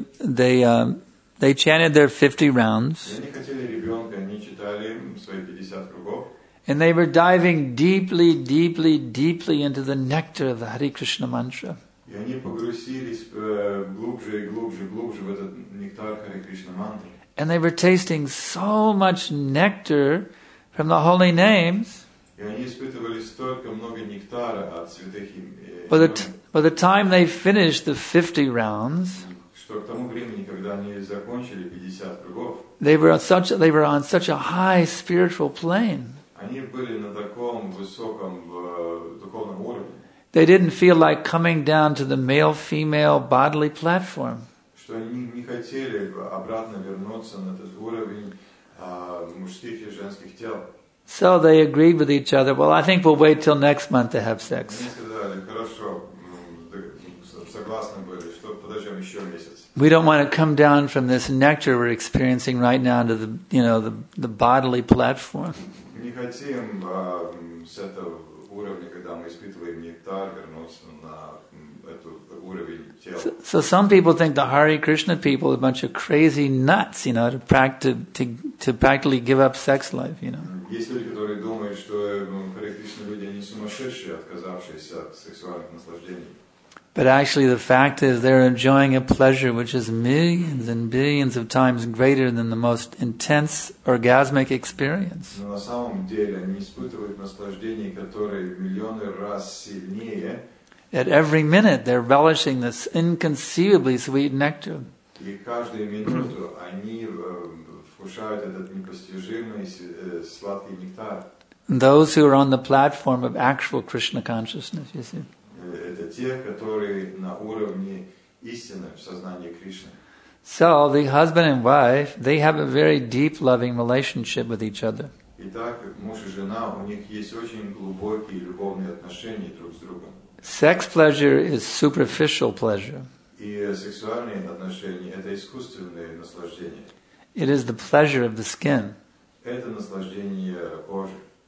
chanted their 50 rounds, И они хотели ребенка, они читали свои 50 кругов, and they were diving deeply, deeply, deeply into the nectar of the Hare Krishna mantra. и они погрузились глубже и глубже, глубже в этот нектар Харе Кришна мантры. And they were tasting so much nectar from the holy names. И они испытывали столько много нектара от святых имен, By the time they finished the 50 rounds, что к тому времени, когда они закончили 50 кругов, they were on such a high spiritual plane. они были на таком высоком духовном уровне, They didn't feel like coming down to the male-female bodily platform. что они не хотели обратно вернуться на этот уровень мужских и женских тел. So they agreed with each other, well, I think we'll wait till next month to have sex. Они сказали, хорошо, согласны были, что подождем еще месяц. We don't want to come down from this nectar we're experiencing right now to the bodily platform. Не хотим с этого уровня, когда мы испытываем нектар, вернуться на этот уровень тела. So some people think the Hare Krishna people are a bunch of crazy nuts, to practically give up sex life, Есть люди, которые думают, что Харе Кришна люди, они сумасшедшие, отказавшиеся от сексуальных наслаждений. But actually the fact is they're enjoying a pleasure which is millions and billions of times greater than the most intense orgasmic experience. Но на самом деле они испытывают наслаждение, которое миллионы раз сильнее. At every minute they're relishing this inconceivably sweet nectar. И каждую минуту они вкушают этот непостижимый сладкий нектар. Those who are on the platform of actual Krishna consciousness, you see. Это те, которые на уровне истины в сознании Кришны. So the husband and wife, they have a very deep loving relationship with each other. Итак, муж и жена, у них есть очень глубокие любовные отношения друг с другом. Sex pleasure is superficial pleasure. И сексуальные отношения – это искусственное наслаждение. It is the pleasure of the skin. Это наслаждение кожи.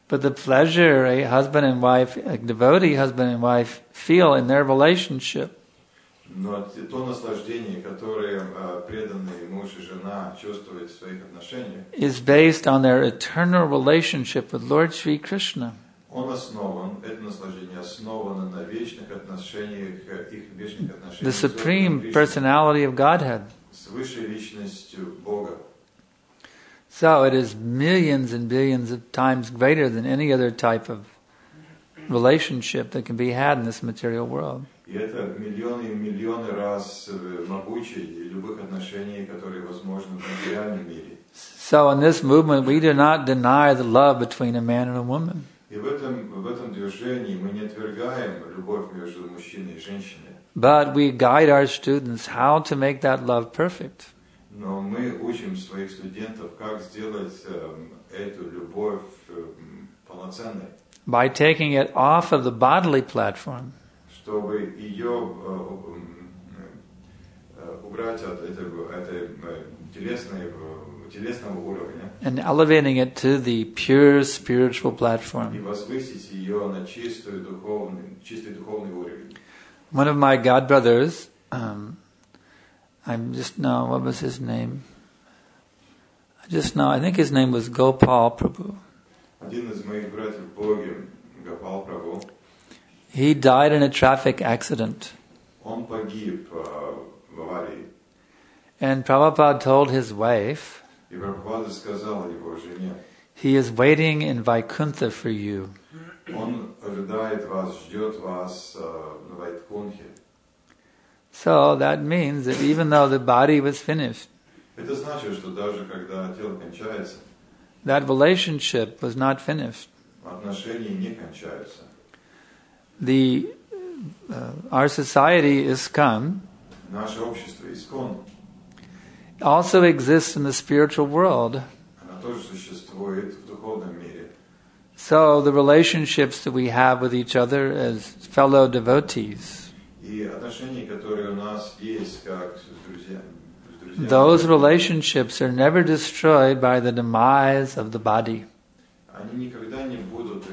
But the pleasure a husband and wife, a devotee husband and wife feel in their relationship Но то наслаждение, которое преданные муж и жена чувствуют в своих отношениях, is based on their eternal relationship with Lord Sri Krishna. это наслаждение основано на вечных отношениях, их вечных отношениях The supreme personality of Godhead. с высшей личностью Бога. So it is millions and billions of times greater than any other type of relationship that can be had in this material world. И это миллионы и миллионы раз могучее любых отношений, которые возможны в материальном мире. So in this movement, we do not deny the love between a man and a woman. И в этом движении мы не отвергаем любовь между мужчиной и женщиной. But we guide our students how to make that love perfect. Но мы учим своих студентов, как сделать эту любовь полноценной. By taking it off of the bodily platform. Чтобы ее убрать от этой телесного уровня. And elevating it to the pure spiritual platform. И возвысить ее на чистый духовный уровень. One of my godbrothers, what was his name? I think his name was Gopal Prabhu. Один из моих братьев в Боге, Гопал Прабhu, he died in a traffic accident. Он погиб в аварии. And Prabhupada told his wife, И Прабхупада сказал его жене, he is waiting in Vaikuntha for you. Он ожидает вас, ждет вас на Вайкунтхе. So that means that even though the body was finished, Это значит, что даже когда тело кончается, that relationship was not finished. Отношения не кончаются. Our society, ISKCON, Наше общество ИСККОН also exists in the spiritual world. Оно тоже существует в духовном мире. So the relationships that we have with each other as fellow devotees, И отношения, которые у нас есть, как с друзьями, those relationships are never destroyed by the demise of the body. Они никогда не будут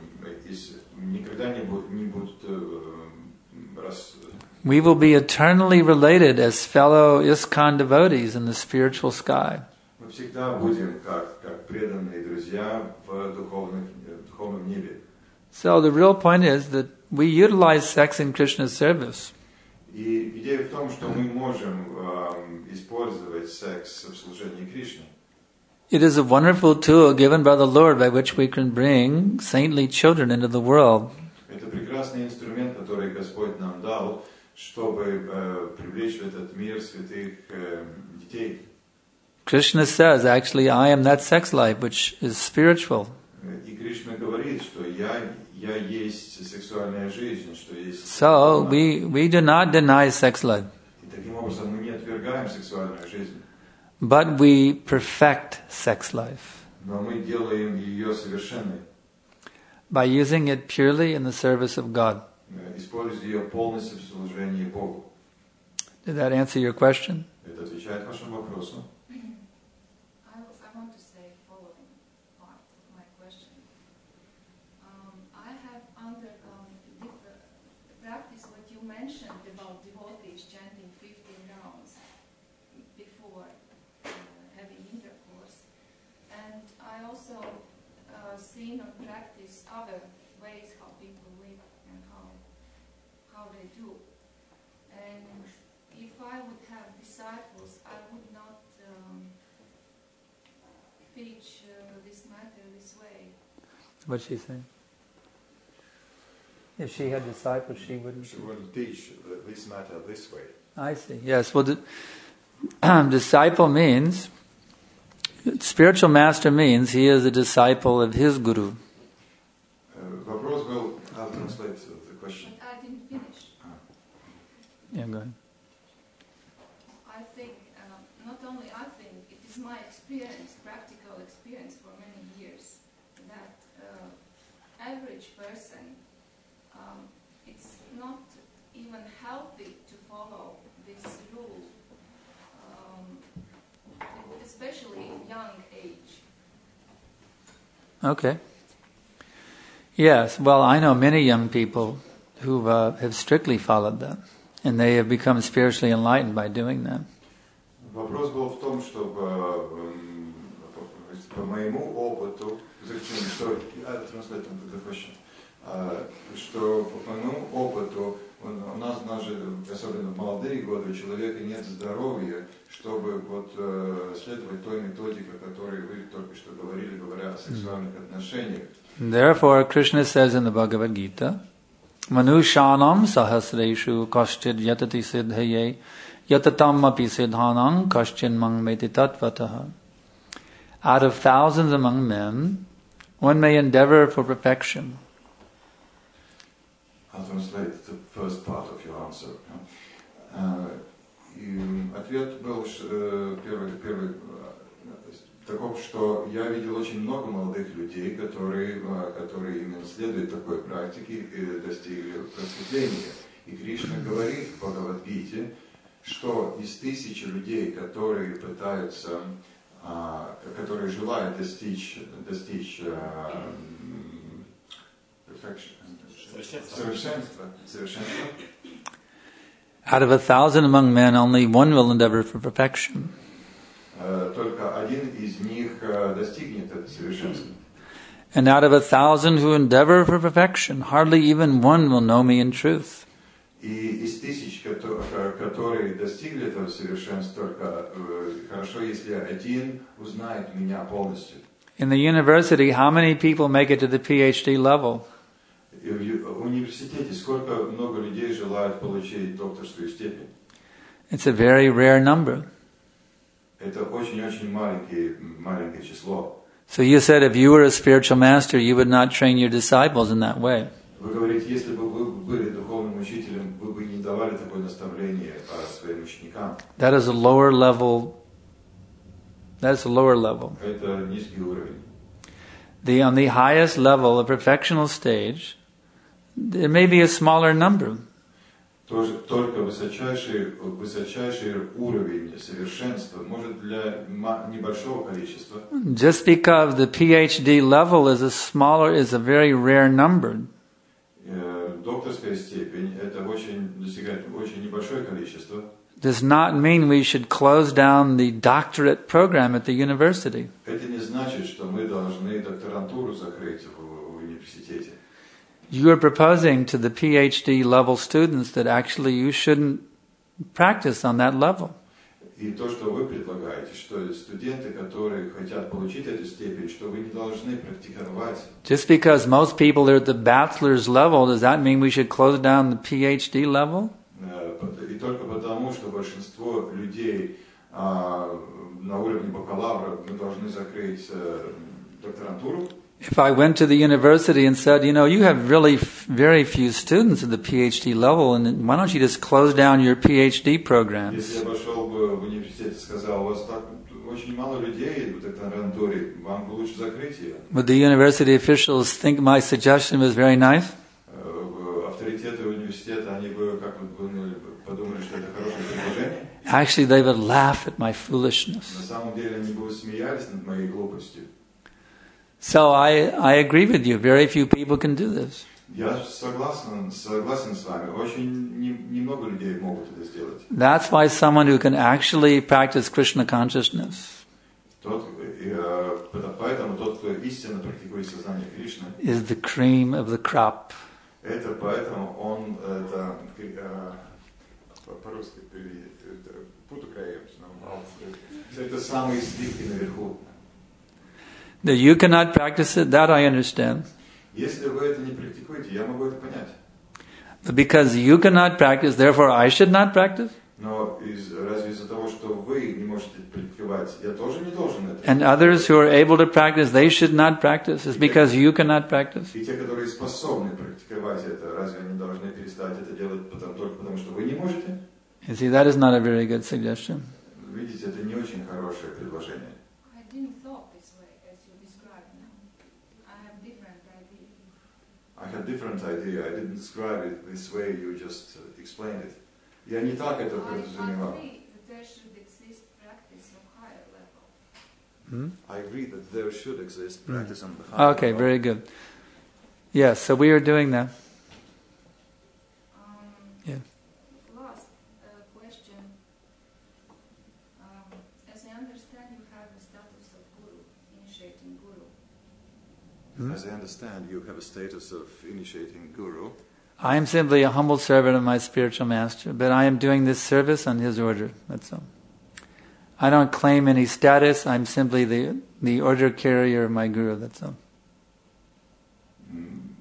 We will be eternally related as fellow ISKCON devotees in the spiritual sky. Мы всегда будем как преданные друзья в духовном небе. So the real point is that we utilize sex in Krishna's service. И идея в том, что мы можем использовать секс в служении Кришне. It is a wonderful tool given by the Lord by which we can bring saintly children into the world. Это прекрасный инструмент, который Господь нам дал, чтобы привлечь в этот мир святых детей. Krishna says, actually, I am that sex life which is spiritual. И Кришна говорит, что я есть сексуальная жизнь, что есть. So we do not deny sex life. И таким образом мы не отвергаем сексуальную жизнь. But we perfect sex life. Но мы делаем ее совершенной. By using it purely in the service of God. Используя ее полностью в служении Богу. Did that answer your question? Это отвечает вашему вопросу. I want to say following part of my question. I have undergone different practice what you mentioned about devotees chanting 15 rounds before having intercourse, and I also seen or practice other ways how people live and how they do. And if I would have disciples, I would not teach this matter this way. What's she saying? If she had disciples, she wouldn't. She wouldn't teach this matter this way. I see. Yes. Well, disciple means, spiritual master means he is a disciple of his guru. Вопрос был, how to translate the question. But I didn't finish. Yeah, go ahead. I think, not only I think, it is my experience, practical experience for many years, that average person, it's not even healthy to follow this rule, especially in young age. Okay. Yes, well, I know many young people who have strictly followed that, and they have become spiritually enlightened by doing that. Вопрос был в том, что по моему опыту, что по моему опыту у нас даже, особенно в молодые годы, у человека нет здоровья, чтобы следовать той методике, о которой вы только что говорили, говоря о сексуальных отношениях. Therefore, Krishna says in the Bhagavad Gita, Manushanam sahasreshu kaschid yatati siddhaye yatatam api siddhanam kaschin mang meti tatvataha. Out of thousands among men, one may endeavor for perfection. I'll translate the first part of your answer. Ответ был первый таков, что я видел очень много молодых людей, которые именно следуют такой практике и достигли просветления. И Кришна говорит в Бхагавад-гите, что из 1000 людей, которые пытаются, которые желают достичь совершенства. Out of 1,000 among men, only one will endeavor for perfection. Только один из них достигнет этого совершенства. And out of 1,000 who endeavor for perfection, hardly even one will know me in truth. И из 1000, которые достигли этого совершенства, только хорошо, если один узнает меня полностью. In the university, how many people make it to the PhD level? В университете сколько много людей желают получить докторскую степень? It's a very rare number. Это очень-очень маленькое число. So you said if you were a spiritual master, you would not train your disciples in that way. Вы говорите, если бы вы были духовным учителем, вы бы не давали такое наставление своим ученикам. That is a lower level. That's a lower level. Это низкий уровень. On the highest level, the perfectional stage, there may be a smaller number. Только высочайший уровень совершенства может для небольшого количества. Just because the PhD level is a very rare number. Докторская степень это достигает очень небольшое количество. Does not mean we should close down the doctorate program at the university. Это не значит, что мы должны докторантуру закрыть в университете. You are proposing to the PhD level students that actually you shouldn't practice on that level. И то, что вы предлагаете, что студенты, которые хотят получить эту степень, что вы не должны практиковать. Just because most people are at the bachelor's level, does that mean we should close down the PhD level? И только потому, что большинство людей на уровне бакалавра мы должны закрыть докторантуру. If I went to the university and said, you have really very few students at the PhD level, and why don't you just close down your PhD programs? Если я пошел бы в университет и сказал, у вас так очень мало людей в докторантуре, вам бы лучше закрыть ее. Would the university officials think my suggestion was very nice? Авторитеты университета, они бы подумали, что это хорошее предложение. Actually, they would laugh at my foolishness. На самом деле, они бы смеялись над моей глупостью. So I agree with you. Very few people can do this. Я согласен с вами. Очень немного людей могут это сделать. That's why someone who can actually practice Krishna consciousness Поэтому тот, кто истинно практикует сознание Кришны, is the cream of the crop. Это поэтому он по-русски путу краем. Это самые сливки наверху. That you cannot practice it, that I understand. Если вы это не практикуете, я могу это понять. But because you cannot practice, therefore I should not practice? Но разве из-за того, что вы не можете практиковать, я тоже не должен это? And others who are able to practice, they should not practice. It's because you cannot practice. И те, которые способны практиковать это, разве они должны перестать это делать только потому, что вы не можете? You see, that is not a very good suggestion. Видите, это не очень хорошее предложение. I didn't thought this way as you described now. I have different idea. I had different idea. I didn't describe it this way. You just explained it. Я не так это подразумевал. I agree that there should exist practice on the higher level. Okay, very good. Yes, so we are doing that. Yeah. Last question. As I understand, you have the status of guru, initiating guru. As I understand, you have a status of initiating guru. I am simply a humble servant of my spiritual master, but I am doing this service on his order. That's all. I don't claim any status. I'm simply the order carrier of my guru. That's all. And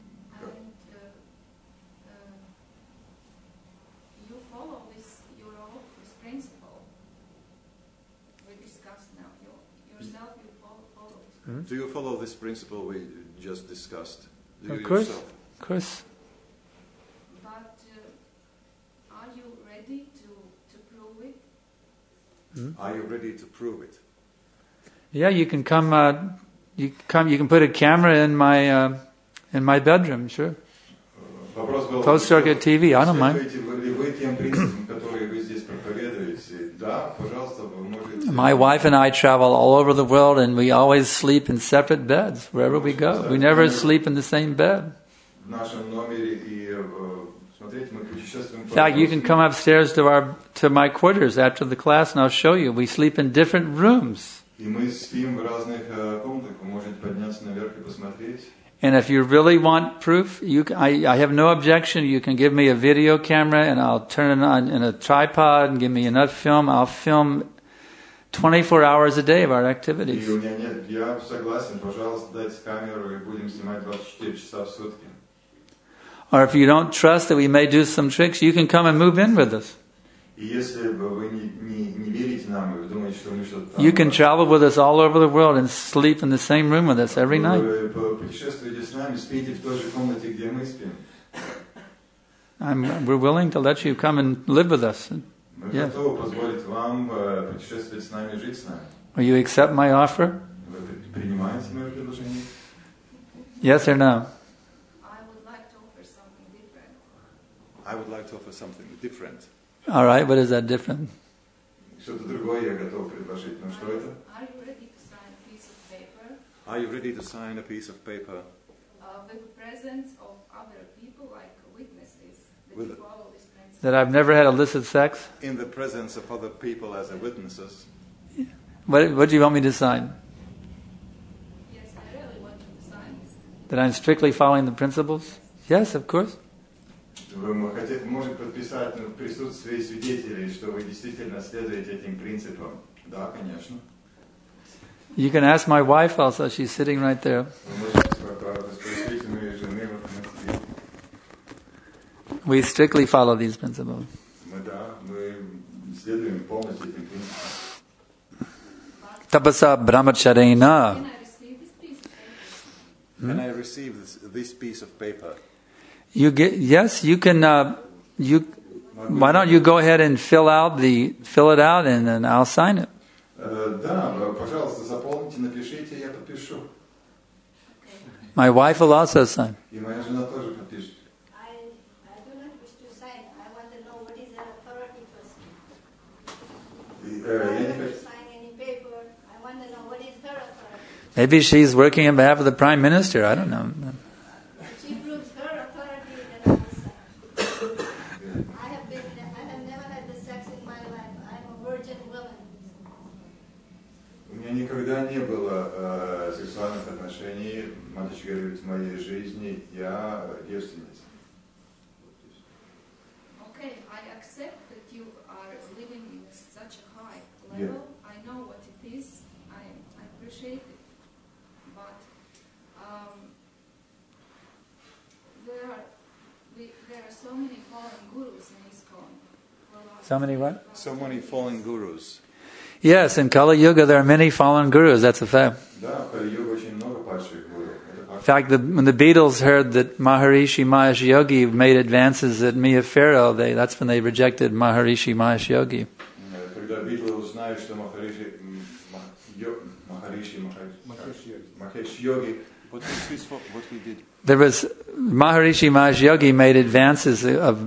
you follow this principle we discussed now. Yourself, you follow this. Do you follow this principle we just discussed? Do you Of course, yourself? of course. But are you ready to prove it? Are you ready to prove it? Yeah, you can come. You can put a camera in my bedroom. Sure. Вопрос был, Closed circuit TV. I don't mind. следуете ли вы тем принципам, которые вы здесь проповедуете? Да, пожалуйста, вы можете. My wife and I travel all over the world, and we always sleep in separate beds wherever we go. We never sleep in the same bed. В нашем номере и смотрите, мы путешествуем. In fact, you can come upstairs to my quarters after the class, and I'll show you. We sleep in different rooms. И мы спим в разных комнатах. Вы можете подняться наверх и посмотреть. And if you really want proof, I have no objection. You can give me a video camera, and I'll turn it on in a tripod and give me enough film. I'll film 24 hours a day of our activities. И у меня нет, я согласен, пожалуйста, дайте камеру и будем снимать 24 часа в сутки. Or if you don't trust that we may do some tricks, you can come and move in with us. И если вы не верите нам, и вы думаете, что мы что-то там... You can travel with us all over the world and sleep in the same room with us every night. Вы путешествуете с нами, спите в той же комнате, где мы спим. We're willing to let you come and live with us. Мы Yes. готовы позволить вам путешествовать с нами, жить с нами. Will you accept my offer? Вы принимаете мое предложение? Yes or no? I would like to offer something different. I would like to offer something different. All right, what is that different? Что-то другое я готов предложить. Ну что это? Are you ready to sign a piece of paper Are you ready to sign a piece of paper with the presence of other people, like witnesses, that With- you follow this principle? That I've never had illicit sex? in the presence of other people as witnesses? What do you want me to sign? Yes, I really want you to sign this. That I'm strictly following the principles? Yes, of course. Вы можете подписать в присутствии свидетелей, что вы действительно следуете этим принципам. Да, конечно. You can ask my wife also. She's sitting right there. Вы можете спросить у моей жены, вот она сидит. We strictly follow these principles. Мы следуем полностью этим принципам. Tapasa brahmacharena. Can I receive this piece of paper? Can I receive this piece of paper? You can. Why don't you go ahead and fill it out, and then I'll sign it. Да, пожалуйста, заполните, напишите, я подпишу. My wife will also sign. И моя жена тоже подпишет. I do not wish to sign. I want to know what is the authority first. I Я don't не want to хочу. sign any paper. I want to know what is her authority. Maybe she's working on behalf of the Prime Minister. I don't know. If she proves her authority, then I will sign. I have never had the sex in my life. I am a virgin woman. У меня никогда не было сексуальных отношений, матушка говорит, в моей жизни я девственница. Okay, I accept that you are living in such a high level. I know what it is. I appreciate it. But there are so many fallen gurus in ISKCON. So many what? So many fallen gurus. Yes, in Kali Yuga there are many fallen gurus. That's a fact. Да, в Кали-юге очень много падших гуру. Это In факт. fact, when the Beatles heard that Maharishi Mahesh Yogi made advances at Mia Farrow, that's when they rejected Maharishi Mahesh Yogi. Когда Битлы узнают, что Махеш Йоги, what we did? There was Maharishi Mahesh Yogi made advances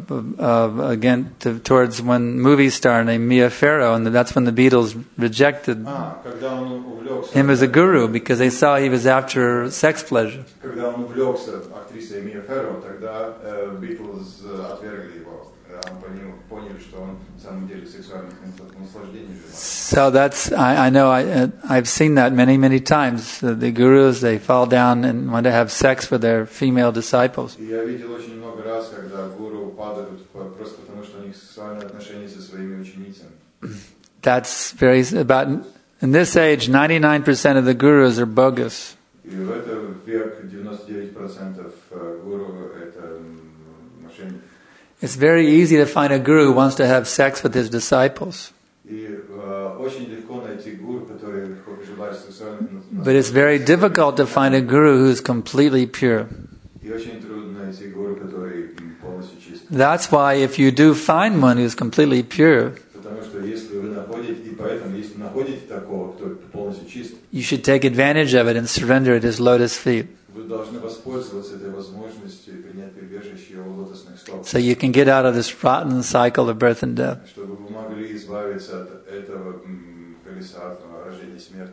towards one movie star named Mia Farrow, and that's when the Beatles rejected Когда он увлекся, him as a guru because they saw he was after sex pleasure. когда он увлекся актрисой Мия Ферро, тогда Битлз отвергли его. Они поняли, что он на самом деле сексуальных наслаждений желает. So that's, I know, I've seen that many times. The gurus, they fall down and want to have sex with their female disciples. И я видел очень много раз, когда гуру падают просто потому, что у них сексуальные отношения со своими ученицами. That's very, in this age, 99% of the gurus are bogus. И в этот век 99% гуру это мошенники. It's very easy to find a guru who wants to have sex with his disciples. И очень легко найти гуру, который желает сексуальных. But it's very difficult to find a guru who is completely pure. И очень трудно найти гуру, который полностью чист. That's why if you do find one who's completely pure, Потому что если вы находите, и поэтому если находите такого, кто полностью чист, you should take advantage of it and surrender at his lotus feet. вы должны воспользоваться этой возможностью и принять прибежище его лотосных стоп. So you can get out of this rotten cycle of birth and death. Чтобы вы могли избавиться от этого колеса рождения и смерти.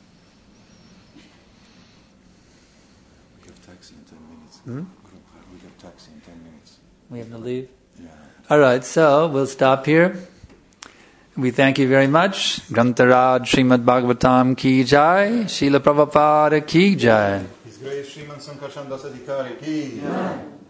We have taxi in 10 minutes. We have taxi in 10 minutes. We have to leave? Yeah. All right, so we'll stop here. We thank you very much. Grantaraj Srimad Bhagavatam ki jai, Srila Prabhupada ki jai. His Grace Sriman Sankarshan Das Adhikari ki jai.